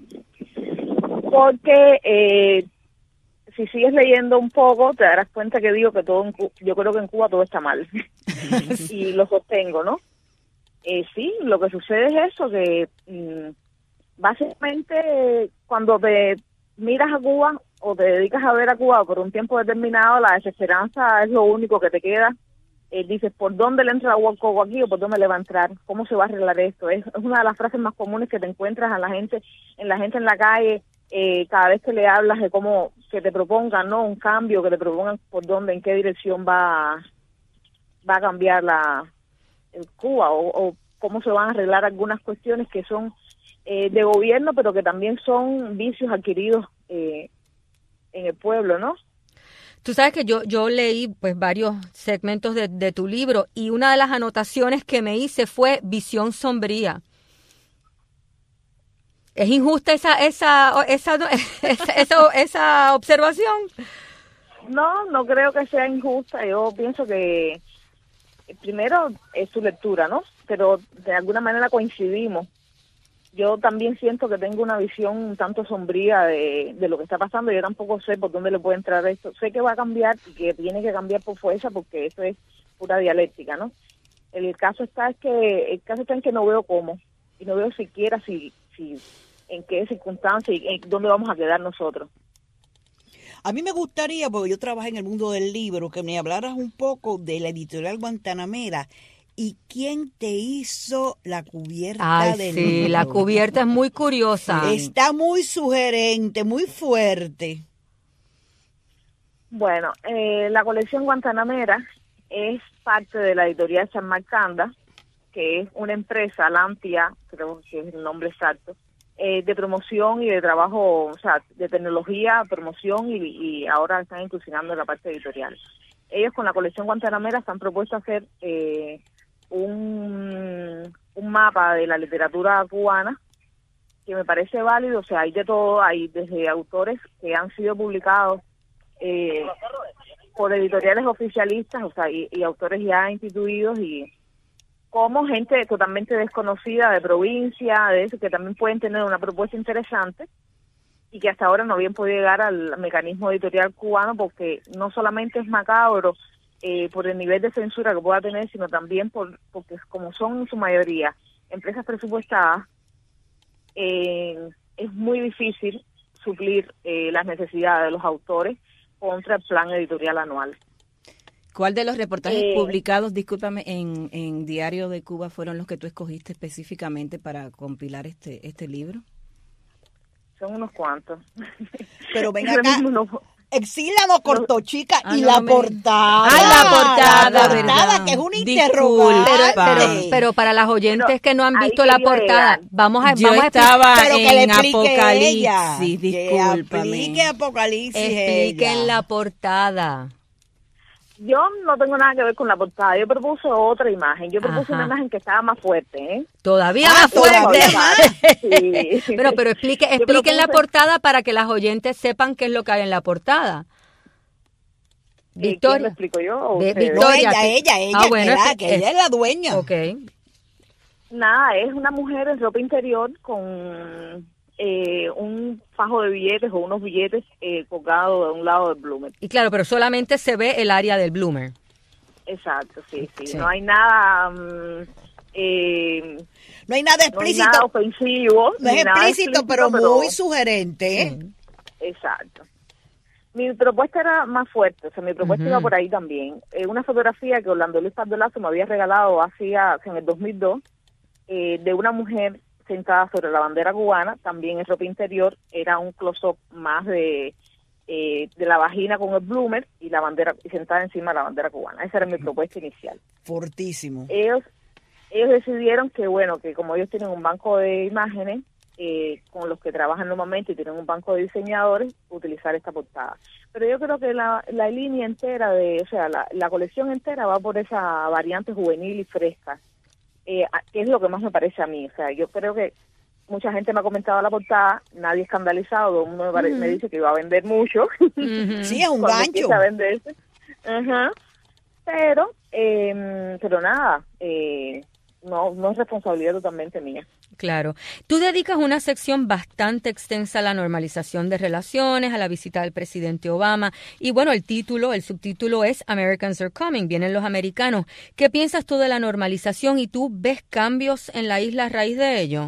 Porque eh, si sigues leyendo un poco te darás cuenta que digo que todo en Cuba, yo creo que en Cuba todo está mal. y lo sostengo, ¿no? Eh, sí, lo que sucede es eso, que mm, básicamente cuando te miras a Cuba o te dedicas a ver a Cuba por un tiempo determinado, la desesperanza es lo único que te queda. Eh, dices, ¿por dónde le entra agua al coco aquí o por dónde le va a entrar? ¿Cómo se va a arreglar esto? Es, es una de las frases más comunes que te encuentras a la gente, en la gente en la calle, eh, cada vez que le hablas de cómo que te propongan, ¿no? Un cambio, que te propongan por dónde, en qué dirección va, va a cambiar la el Cuba o, o cómo se van a arreglar algunas cuestiones que son eh, de gobierno, pero que también son vicios adquiridos eh, en el pueblo, ¿no? Tú sabes que yo yo leí pues varios segmentos de, de tu libro y una de las anotaciones que me hice fue visión sombría. ¿Es injusta esa esa esa esa, esa, esa observación? No, no creo que sea injusta. Yo pienso que primero es tu lectura, ¿no? Pero de alguna manera coincidimos. Yo también siento que tengo una visión un tanto sombría de, de lo que está pasando. Yo tampoco sé por dónde le puede entrar esto. Sé que va a cambiar y que tiene que cambiar por fuerza porque eso es pura dialéctica, ¿no? El caso está es que el caso está en que no veo cómo y no veo siquiera si si en qué circunstancias y en dónde vamos a quedar nosotros. A mí me gustaría, porque yo trabajo en el mundo del libro, que me hablaras un poco de la editorial Guantanamera. ¿Y quién te hizo la cubierta Ay, del sí, libro? la cubierta es muy curiosa. Está muy sugerente, muy fuerte. Bueno, eh, la colección Guantanamera es parte de la editorial San Marcanda, que es una empresa, Lantia, creo que es el nombre exacto, eh, de promoción y de trabajo, o sea, de tecnología, promoción y, y ahora están incursionando en la parte editorial. Ellos con la colección Guantanamera se han propuesto hacer eh, un, un mapa de la literatura cubana que me parece válido. O sea, hay de todo, hay desde autores que han sido publicados eh, por editoriales oficialistas, o sea, y, y autores ya instituidos, y como gente totalmente desconocida de provincia, de eso, que también pueden tener una propuesta interesante y que hasta ahora no habían podido llegar al mecanismo editorial cubano, porque no solamente es macabro eh, por el nivel de censura que pueda tener, sino también por porque como son en su mayoría empresas presupuestadas, eh, es muy difícil suplir eh, las necesidades de los autores contra el plan editorial anual. ¿Cuál de los reportajes Eh, publicados, discúlpame, en, en Diario de Cuba fueron los que tú escogiste específicamente para compilar este este libro? Son unos cuantos. Pero ven Ahora acá, mismo no- Exílamo cortó, chica, Ah, y no la me- portada. Ay, la portada, La ¿verdad? portada, que es un Disculpa. interrogante. Pero, pero, pero para las oyentes Pero que no han ahí visto la quería portada, llegar. vamos a, Yo vamos a expli- estaba Pero que le en explique ella. Apocalipsis, Que discúlpame. aplique Apocalipsis expliquen ella. la portada. Yo no tengo nada que ver con la portada. Yo propuse otra imagen. Yo propuse Ajá. una imagen que estaba más fuerte, ¿eh? Todavía Ah, más fuerte. todavía más. Sí. Pero, pero explique, Yo expliquen la propuse- portada para que las oyentes sepan qué es lo que hay en la portada. Eh, ¿quién Victoria. lo explico yo o Ve- ustedes? No, Victoria, ella, tú- ella, ella, Ah, bueno, que, la- es- que ella es la dueña. Ok. Nada, es una mujer en ropa interior con eh, un fajo de billetes o unos billetes eh, colgados de un lado del bloomer. Y claro, pero solamente se ve el área del bloomer. Exacto, sí, sí. Sí. No hay nada... mm, eh, No hay nada no hay explícito. nada ofensivo. No es ni nada explícito, pero muy sugerente. ¿eh? Exacto. Mi propuesta era más fuerte, o sea, mi propuesta Ujú. iba por ahí también. Eh, una fotografía que Orlando Luis Pardolazo me había regalado hacía, en el dos mil dos, eh, de una mujer sentada sobre la bandera cubana, también en ropa interior. Era un close-up más de eh, de la vagina con el bloomer y la bandera y sentada encima de la bandera cubana. Esa era mi propuesta inicial. Fortísimo. Ellos ellos decidieron que, bueno, que como ellos tienen un banco de imágenes eh, con los que trabajan normalmente y tienen un banco de diseñadores, utilizar esta portada. Pero yo creo que la, la línea entera, de, o sea, la, la colección entera va por esa variante juvenil y fresca, eh, a- que es lo que más me parece a mí. O sea, yo creo que mucha gente me ha comentado la portada, nadie escandalizado, todo el mundo me, pare- Ujú. me dice que iba a vender mucho. Sí, es un Cuando gancho. empieza a venderse. Ajá. Pero, eh, pero nada, eh, no, no es responsabilidad totalmente mía. Claro. Tú dedicas una sección bastante extensa a la normalización de relaciones, a la visita del presidente Obama. Y bueno, el título, el subtítulo es Americans Are Coming, vienen los americanos. ¿Qué piensas tú de la normalización y tú ves cambios en la isla a raíz de ello?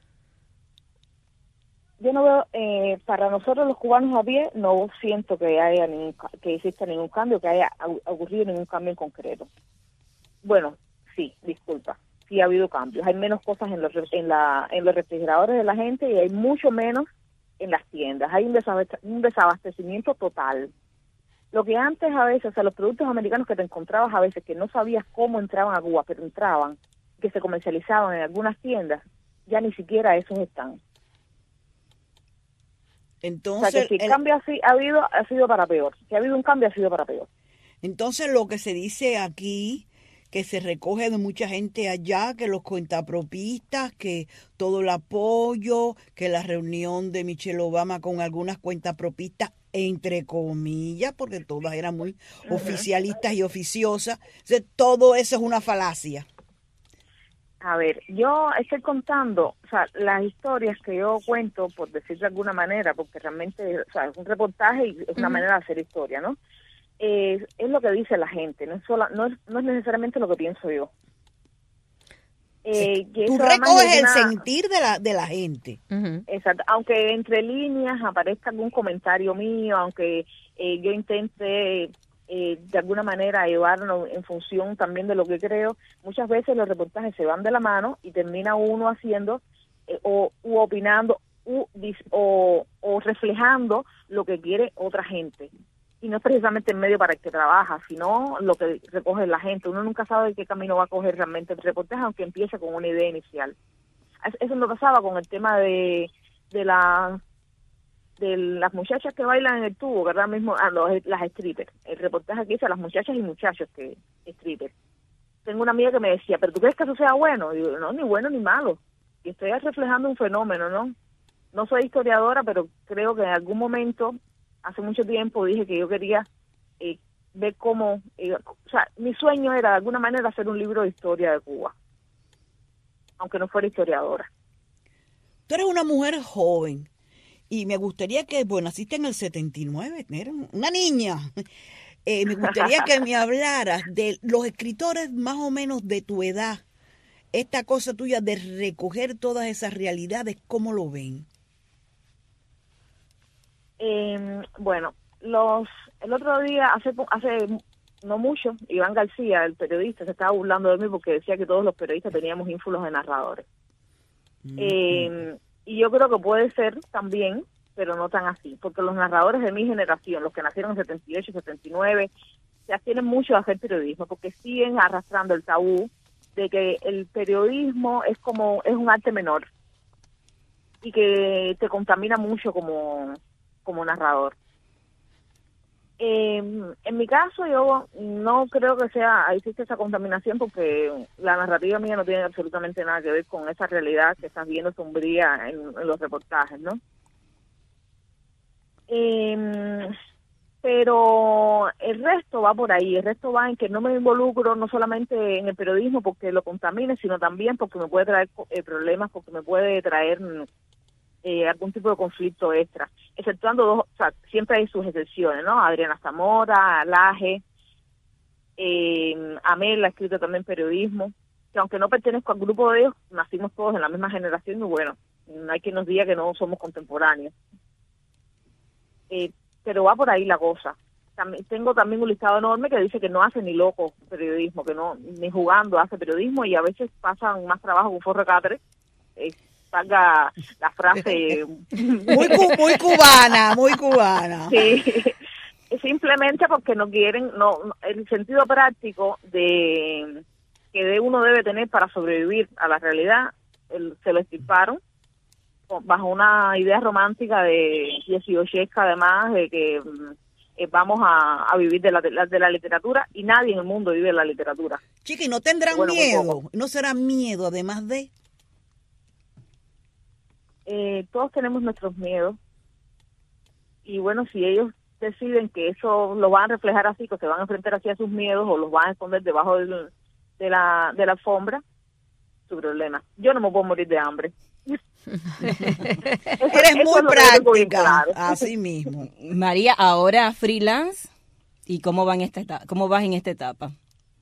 Yo no veo, eh, para nosotros los cubanos a pie, no siento que haya ningún, que exista ningún cambio, que haya ocurrido ningún cambio en concreto. Bueno, sí, disculpa, sí ha habido cambios. Hay menos cosas en los en la en los refrigeradores de la gente y hay mucho menos en las tiendas. Hay un, desabast- un desabastecimiento total. Lo que antes a veces, o sea, los productos americanos que te encontrabas a veces que no sabías cómo entraban a Cuba, pero entraban, que se comercializaban en algunas tiendas, ya ni siquiera esos están. Entonces, o sea, que si el, el cambio ha, ha habido, ha sido para peor. Si ha habido un cambio, ha sido para peor. Entonces, lo que se dice aquí, que se recoge de mucha gente allá, que los cuentapropistas, que todo el apoyo, que la reunión de Michelle Obama con algunas cuentapropistas, entre comillas, porque todas eran muy uh-huh. oficialistas y oficiosas. Entonces, todo eso es una falacia. A ver, yo estoy contando, o sea, las historias que yo cuento, por decir de alguna manera, porque realmente, o sea, es un reportaje y es una uh-huh. manera de hacer historia, ¿no? Eh, es lo que dice la gente, no es, sola, no es, no es necesariamente lo que pienso yo. Eh, sí, tú recoges el una... sentir de la de la gente. Uh-huh. Exacto, aunque entre líneas aparezca algún comentario mío, aunque eh, yo intente... Eh, de alguna manera llevarlo en función también de lo que creo, muchas veces los reportajes se van de la mano y termina uno haciendo eh, o u opinando u, o, o reflejando lo que quiere otra gente. Y no es precisamente el medio para el que trabaja, sino lo que recoge la gente. Uno nunca sabe qué camino va a coger realmente el reportaje, aunque empiece con una idea inicial. Eso me pasaba con el tema de, de la... de las muchachas que bailan en el tubo, ¿verdad? Mismo, ah, los, las strippers. El reportaje que hice a las muchachas y muchachos que strippers. Tengo una amiga que me decía, ¿pero tú crees que eso sea bueno? Y digo, no, ni bueno ni malo. Y estoy reflejando un fenómeno, ¿no? No soy historiadora, pero creo que en algún momento, hace mucho tiempo, dije que yo quería eh, ver cómo... Eh, o sea, mi sueño era de alguna manera hacer un libro de historia de Cuba, aunque no fuera historiadora. Tú eres una mujer joven. Y me gustaría que, bueno, naciste en el setenta y nueve, era una niña. Eh, me gustaría que me hablaras de los escritores más o menos de tu edad. Esta cosa tuya de recoger todas esas realidades, ¿cómo lo ven? Eh, bueno, los el otro día, hace hace no mucho, Iván García, el periodista, se estaba burlando de mí porque decía que todos los periodistas teníamos ínfulos de narradores. Mm-hmm. Eh, Y yo creo que puede ser también, pero no tan así, porque los narradores de mi generación, los que nacieron en setenta y ocho, setenta y nueve, se abstienen mucho de hacer periodismo, porque siguen arrastrando el tabú de que el periodismo es como es un arte menor y que te contamina mucho como, como narrador. Eh, en mi caso, yo no creo que sea existe esa contaminación porque la narrativa mía no tiene absolutamente nada que ver con esa realidad que estás viendo sombría en, en los reportajes, ¿no? Eh, pero el resto va por ahí, el resto va en que no me involucro no solamente en el periodismo porque lo contamine, sino también porque me puede traer eh, problemas, porque me puede traer... Eh, algún tipo de conflicto extra, exceptuando dos, o sea, siempre hay sus excepciones, ¿no? Adriana Zamora, Laje, eh, Amel ha escrito también periodismo, que aunque no pertenezco al grupo de ellos, nacimos todos en la misma generación y bueno, no hay quien nos diga que no somos contemporáneos. Eh, pero va por ahí la cosa. También, tengo también un listado enorme que dice que no hace ni loco periodismo, que no, ni jugando hace periodismo y a veces pasan más trabajo con forro catre, eh, salga la frase muy cu- muy cubana, muy cubana. Sí, simplemente porque no quieren, no el sentido práctico de que de uno debe tener para sobrevivir a la realidad, el, se lo extirparon bajo una idea romántica de dieciochesca además de que eh, vamos a, a vivir de la, de la de la literatura y nadie en el mundo vive de la literatura. Chiqui, ¿no tendrán bueno, miedo? ¿No será miedo además de...? Eh, todos tenemos nuestros miedos y bueno, si ellos deciden que eso lo van a reflejar así, que se van a enfrentar así a sus miedos o los van a esconder debajo del, de la de la alfombra, tu problema. Yo no me puedo morir de hambre. Eres muy práctica, así mismo. María, ahora freelance, ¿y cómo va en esta etapa? ¿Cómo vas en esta etapa?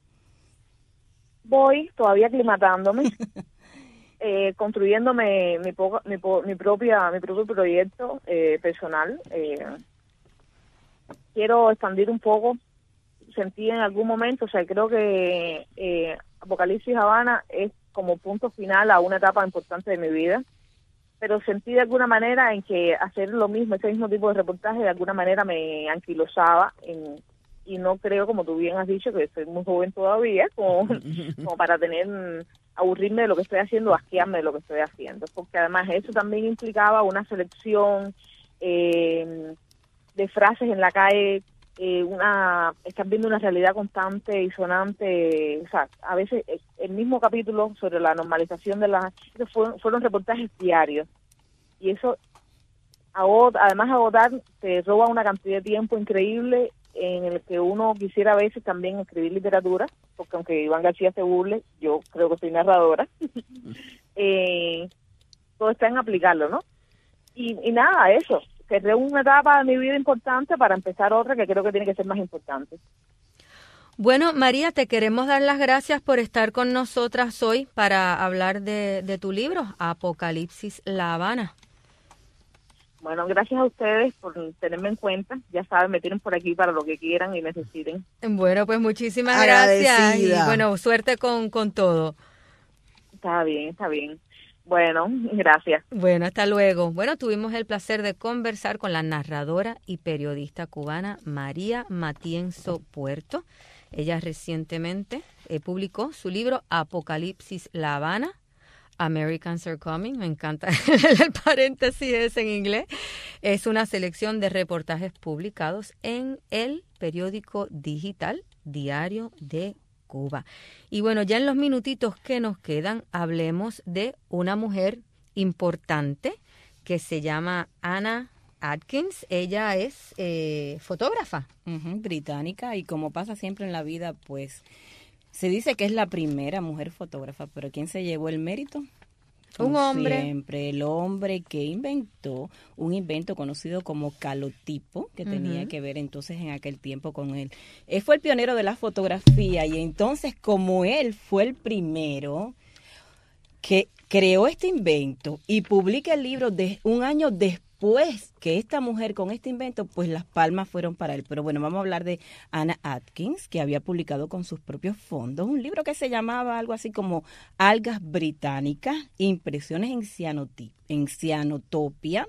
Voy todavía aclimatándome, eh, construyéndome mi, po- mi, po- mi propia mi propio proyecto eh, personal. Eh, quiero expandir un poco. Sentí en algún momento, o sea, creo que eh, Apocalipsis Habana es como punto final a una etapa importante de mi vida, pero sentí de alguna manera en que hacer lo mismo, ese mismo tipo de reportaje, de alguna manera me anquilosaba en, y no creo, como tú bien has dicho, que soy muy joven todavía, como, como para tener, aburrirme de lo que estoy haciendo, asquearme de lo que estoy haciendo, porque además eso también implicaba una selección eh, de frases en la calle, eh, una estar viendo una realidad constante y sonante. O sea, a veces el mismo capítulo sobre la normalización de las... Fueron, fueron reportajes diarios, y eso, agota, además agotar, te roba una cantidad de tiempo increíble en el que uno quisiera a veces también escribir literatura, porque aunque Iván García se burle, yo creo que soy narradora. eh, todo está en aplicarlo, ¿no? Y, y nada, eso. Cerré una etapa de mi vida importante para empezar otra que creo que tiene que ser más importante. Bueno, María, te queremos dar las gracias por estar con nosotras hoy para hablar de, de tu libro, Apocalipsis La Habana. Bueno, gracias a ustedes por tenerme en cuenta. Ya saben, me tienen por aquí para lo que quieran y necesiten. Bueno, pues muchísimas gracias Agradecida. y bueno, suerte con, con todo. Está bien, está bien. Bueno, gracias. Bueno, hasta luego. Bueno, tuvimos el placer de conversar con la narradora y periodista cubana María Matienzo Puerto. Ella recientemente eh, publicó su libro Apocalipsis La Habana, Americans Are Coming. Me encanta el paréntesis ese en inglés. Es una selección de reportajes publicados en el periódico digital Diario de Cuba. Y bueno, ya en los minutitos que nos quedan, hablemos de una mujer importante que se llama Anna Atkins. Ella es eh, fotógrafa. Uh-huh, británica, y como pasa siempre en la vida, pues se dice que es la primera mujer fotógrafa, pero ¿quién se llevó el mérito? Un hombre. Siempre, el hombre que inventó un invento conocido como calotipo, que uh-huh. tenía que ver entonces en aquel tiempo con él. Él fue el pionero de la fotografía, y entonces como él fue el primero que creó este invento y publica el libro de un año después que esta mujer con este invento, pues las palmas fueron para él. Pero bueno, vamos a hablar de Anna Atkins, que había publicado con sus propios fondos un libro que se llamaba algo así como Algas Británicas, Impresiones en, cianoti- en cianotopia,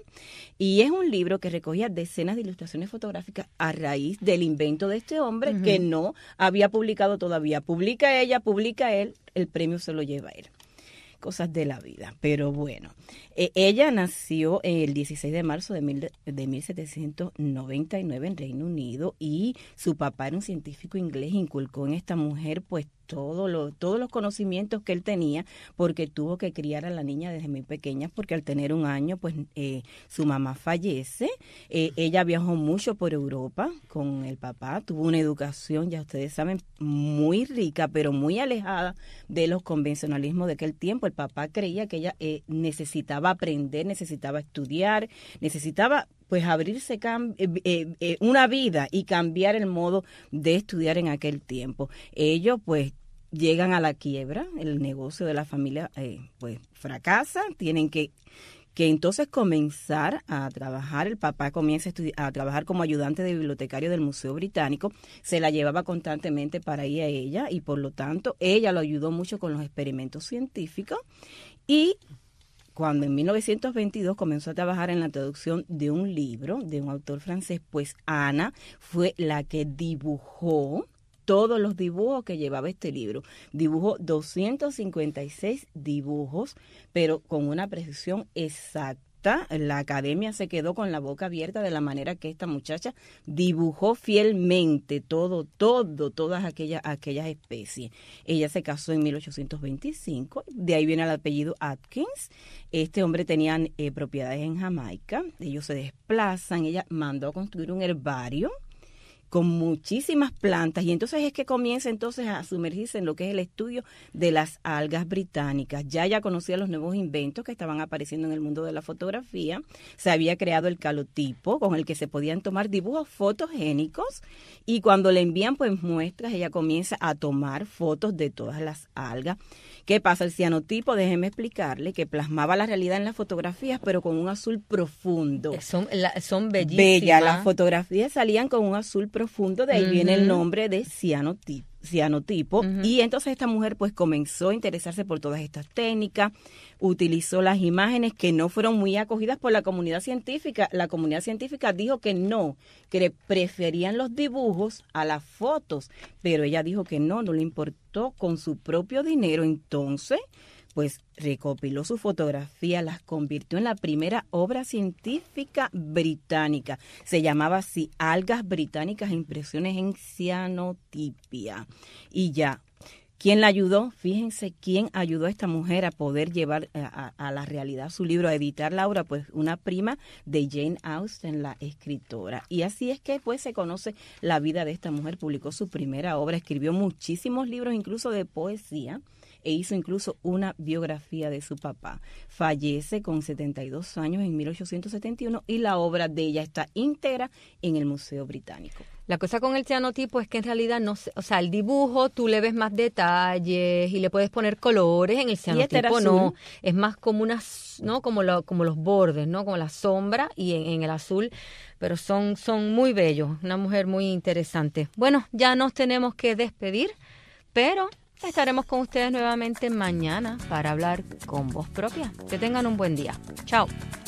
y es un libro que recogía decenas de ilustraciones fotográficas a raíz del invento de este hombre uh-huh. que no había publicado todavía. Publica ella, publica él, el premio se lo lleva él. Cosas de la vida, pero bueno, eh, ella nació el dieciséis de marzo de, mil, de mil setecientos noventa y nueve en Reino Unido, y su papá era un científico inglés, inculcó en esta mujer pues todo lo, todos los conocimientos que él tenía, porque tuvo que criar a la niña desde muy pequeña, porque al tener un año pues eh, su mamá fallece. Eh, ella viajó mucho por Europa con el papá, tuvo una educación, ya ustedes saben, muy rica, pero muy alejada de los convencionalismos de aquel tiempo. El papá creía que ella eh, necesitaba aprender, necesitaba estudiar, necesitaba pues abrirse cam- eh, eh, una vida y cambiar el modo de estudiar en aquel tiempo. Ellos pues llegan a la quiebra, el negocio de la familia eh, pues fracasa, tienen que que entonces comenzar a trabajar. El papá comienza a, estudi- a trabajar como ayudante de bibliotecario del Museo Británico, se la llevaba constantemente para ir a ella, y por lo tanto ella lo ayudó mucho con los experimentos científicos. Y cuando en mil novecientos veintidós comenzó a trabajar en la traducción de un libro de un autor francés, pues Ana fue la que dibujó todos los dibujos que llevaba este libro. Dibujó doscientos cincuenta y seis dibujos, pero con una precisión exacta. La academia se quedó con la boca abierta de la manera que esta muchacha dibujó fielmente todo, todo, todas aquellas, aquellas especies. Ella se casó en mil ochocientos veinticinco, de ahí viene el apellido Atkins. Este hombre tenía eh, propiedades en Jamaica, ellos se desplazan, ella mandó a construir un herbario, con muchísimas plantas, y entonces es que comienza entonces a sumergirse en lo que es el estudio de las algas británicas. Ya ya conocía los nuevos inventos que estaban apareciendo en el mundo de la fotografía. Se había creado el calotipo con el que se podían tomar dibujos fotogénicos, y cuando le envían pues muestras, ella comienza a tomar fotos de todas las algas. ¿Qué pasa? El cianotipo, déjeme explicarle, que plasmaba la realidad en las fotografías, pero con un azul profundo. Son, la, son bellísimas. Bella, las fotografías salían con un azul profundo, de ahí uh-huh. viene el nombre de cianotipo. cianotipo uh-huh. Y entonces esta mujer pues comenzó a interesarse por todas estas técnicas, utilizó las imágenes que no fueron muy acogidas por la comunidad científica. La comunidad científica dijo que no, que preferían los dibujos a las fotos, pero ella dijo que no, no le importó, con su propio dinero. Entonces pues recopiló su fotografía, las convirtió en la primera obra científica británica. Se llamaba así, Algas Británicas e Impresiones en Cianotipia. Y ya, ¿quién la ayudó? Fíjense quién ayudó a esta mujer a poder llevar a, a, a la realidad su libro, a editar la obra, pues una prima de Jane Austen, la escritora. Y así es que pues se conoce la vida de esta mujer. Publicó su primera obra, escribió muchísimos libros, incluso de poesía, e hizo incluso una biografía de su papá. Fallece con setenta y dos años en mil ochocientos setenta y uno, y la obra de ella está íntegra en el Museo Británico. La cosa con el cianotipo es que en realidad no, o sea, el dibujo tú le ves más detalles y le puedes poner colores. En el cianotipo no, es más como unas, no, como lo, como los bordes, no, como la sombra, y en, en el azul, pero son son muy bellos. Una mujer muy interesante. Bueno, ya nos tenemos que despedir, pero estaremos con ustedes nuevamente mañana para hablar con voz propia. Que tengan un buen día. Chao.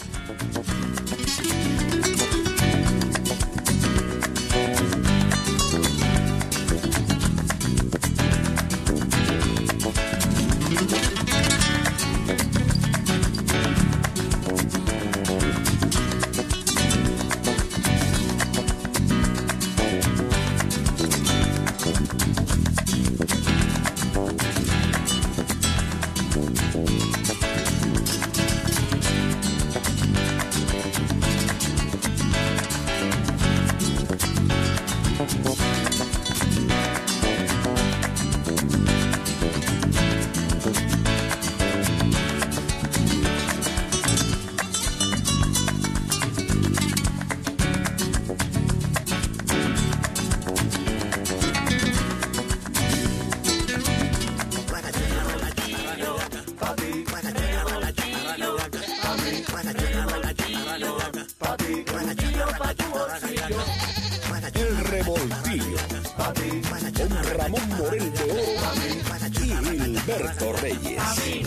El Revoltillo, con Ramón Morel de Oro y Gilberto Reyes.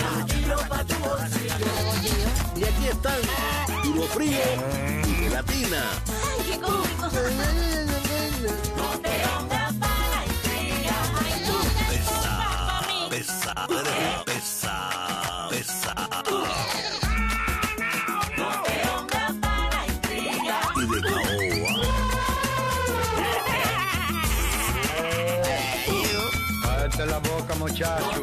Y aquí están, Duro Frío y Gelatina. ¡Ay, qué cómico! No te hongas para la intriga. ¡Ay, no te Pesa, pesa, pesa, pesa. No te hongas para la intriga. Y de caoba. Cállate la boca, muchacho.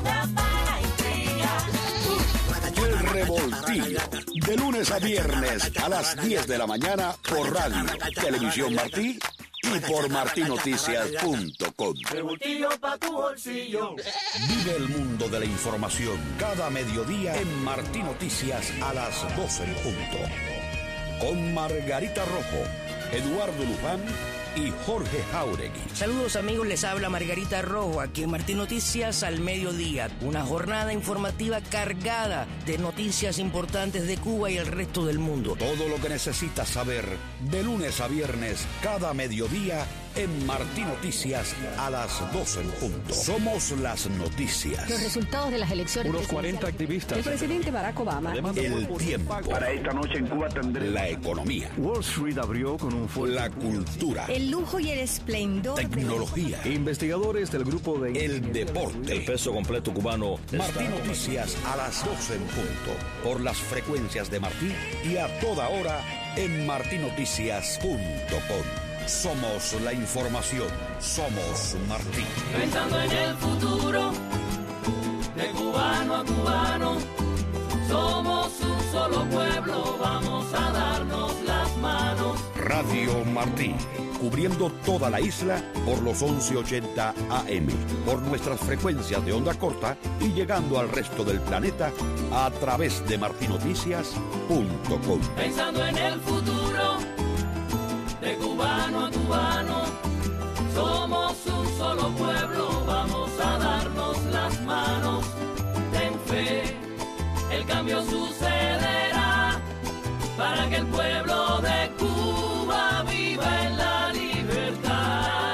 El Revoltillo, de lunes a viernes a las diez de la mañana por Radio, Televisión Martí y por martí noticias punto com. Revoltillo pa' tu bolsillo. Vive el mundo de la información cada mediodía en Martí Noticias a las doce en punto. Con Margarita Rojo, Eduardo Luján y Jorge Jauregui. Saludos amigos, les habla Margarita Rojo, aquí en Martí Noticias al mediodía. Una jornada informativa cargada de noticias importantes de Cuba y el resto del mundo. Todo lo que necesitas saber de lunes a viernes cada mediodía en Martí Noticias a las doce en punto. Somos las noticias. Los resultados de las elecciones. Unos cuarenta activistas. El presidente Barack Obama. El tiempo. Para esta noche en Cuba tendré La economía. Wall Street abrió con un fuerte. La cultura. El lujo y el esplendor. Tecnología. Investigadores del grupo de El deporte. El peso completo cubano. Martí Noticias a las doce en punto. Por las frecuencias de Martí y a toda hora en martí noticias punto com. Somos la información. Somos Martí. Pensando en el futuro, de cubano a cubano, somos un solo pueblo, vamos a darnos las manos. Radio Radio Martí, cubriendo toda la isla por los once ochenta A M, por nuestras frecuencias de onda corta y llegando al resto del planeta a través de martinoticias punto com. Pensando en el futuro, de cubano a cubano, somos un solo pueblo, vamos a darnos las manos. Ten fe, el cambio sucederá para que el pueblo de Cuba viva en la libertad.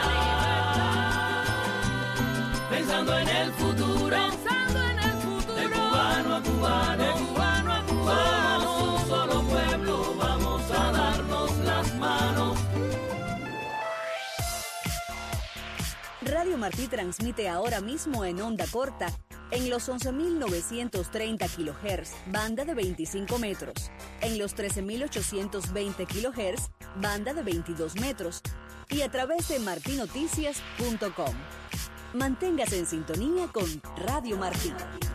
Pensando en el futuro, pensando en el futuro, de cubano a cubano, de cubano a cubano, somos un solo pueblo, vamos a darnos las manos. Radio Martí transmite ahora mismo en onda corta en los once mil novecientos treinta kilohertz, banda de veinticinco metros, en los trece mil ochocientos veinte kilohertz, banda de veintidós metros, y a través de martinoticias punto com. Manténgase en sintonía con Radio Martí.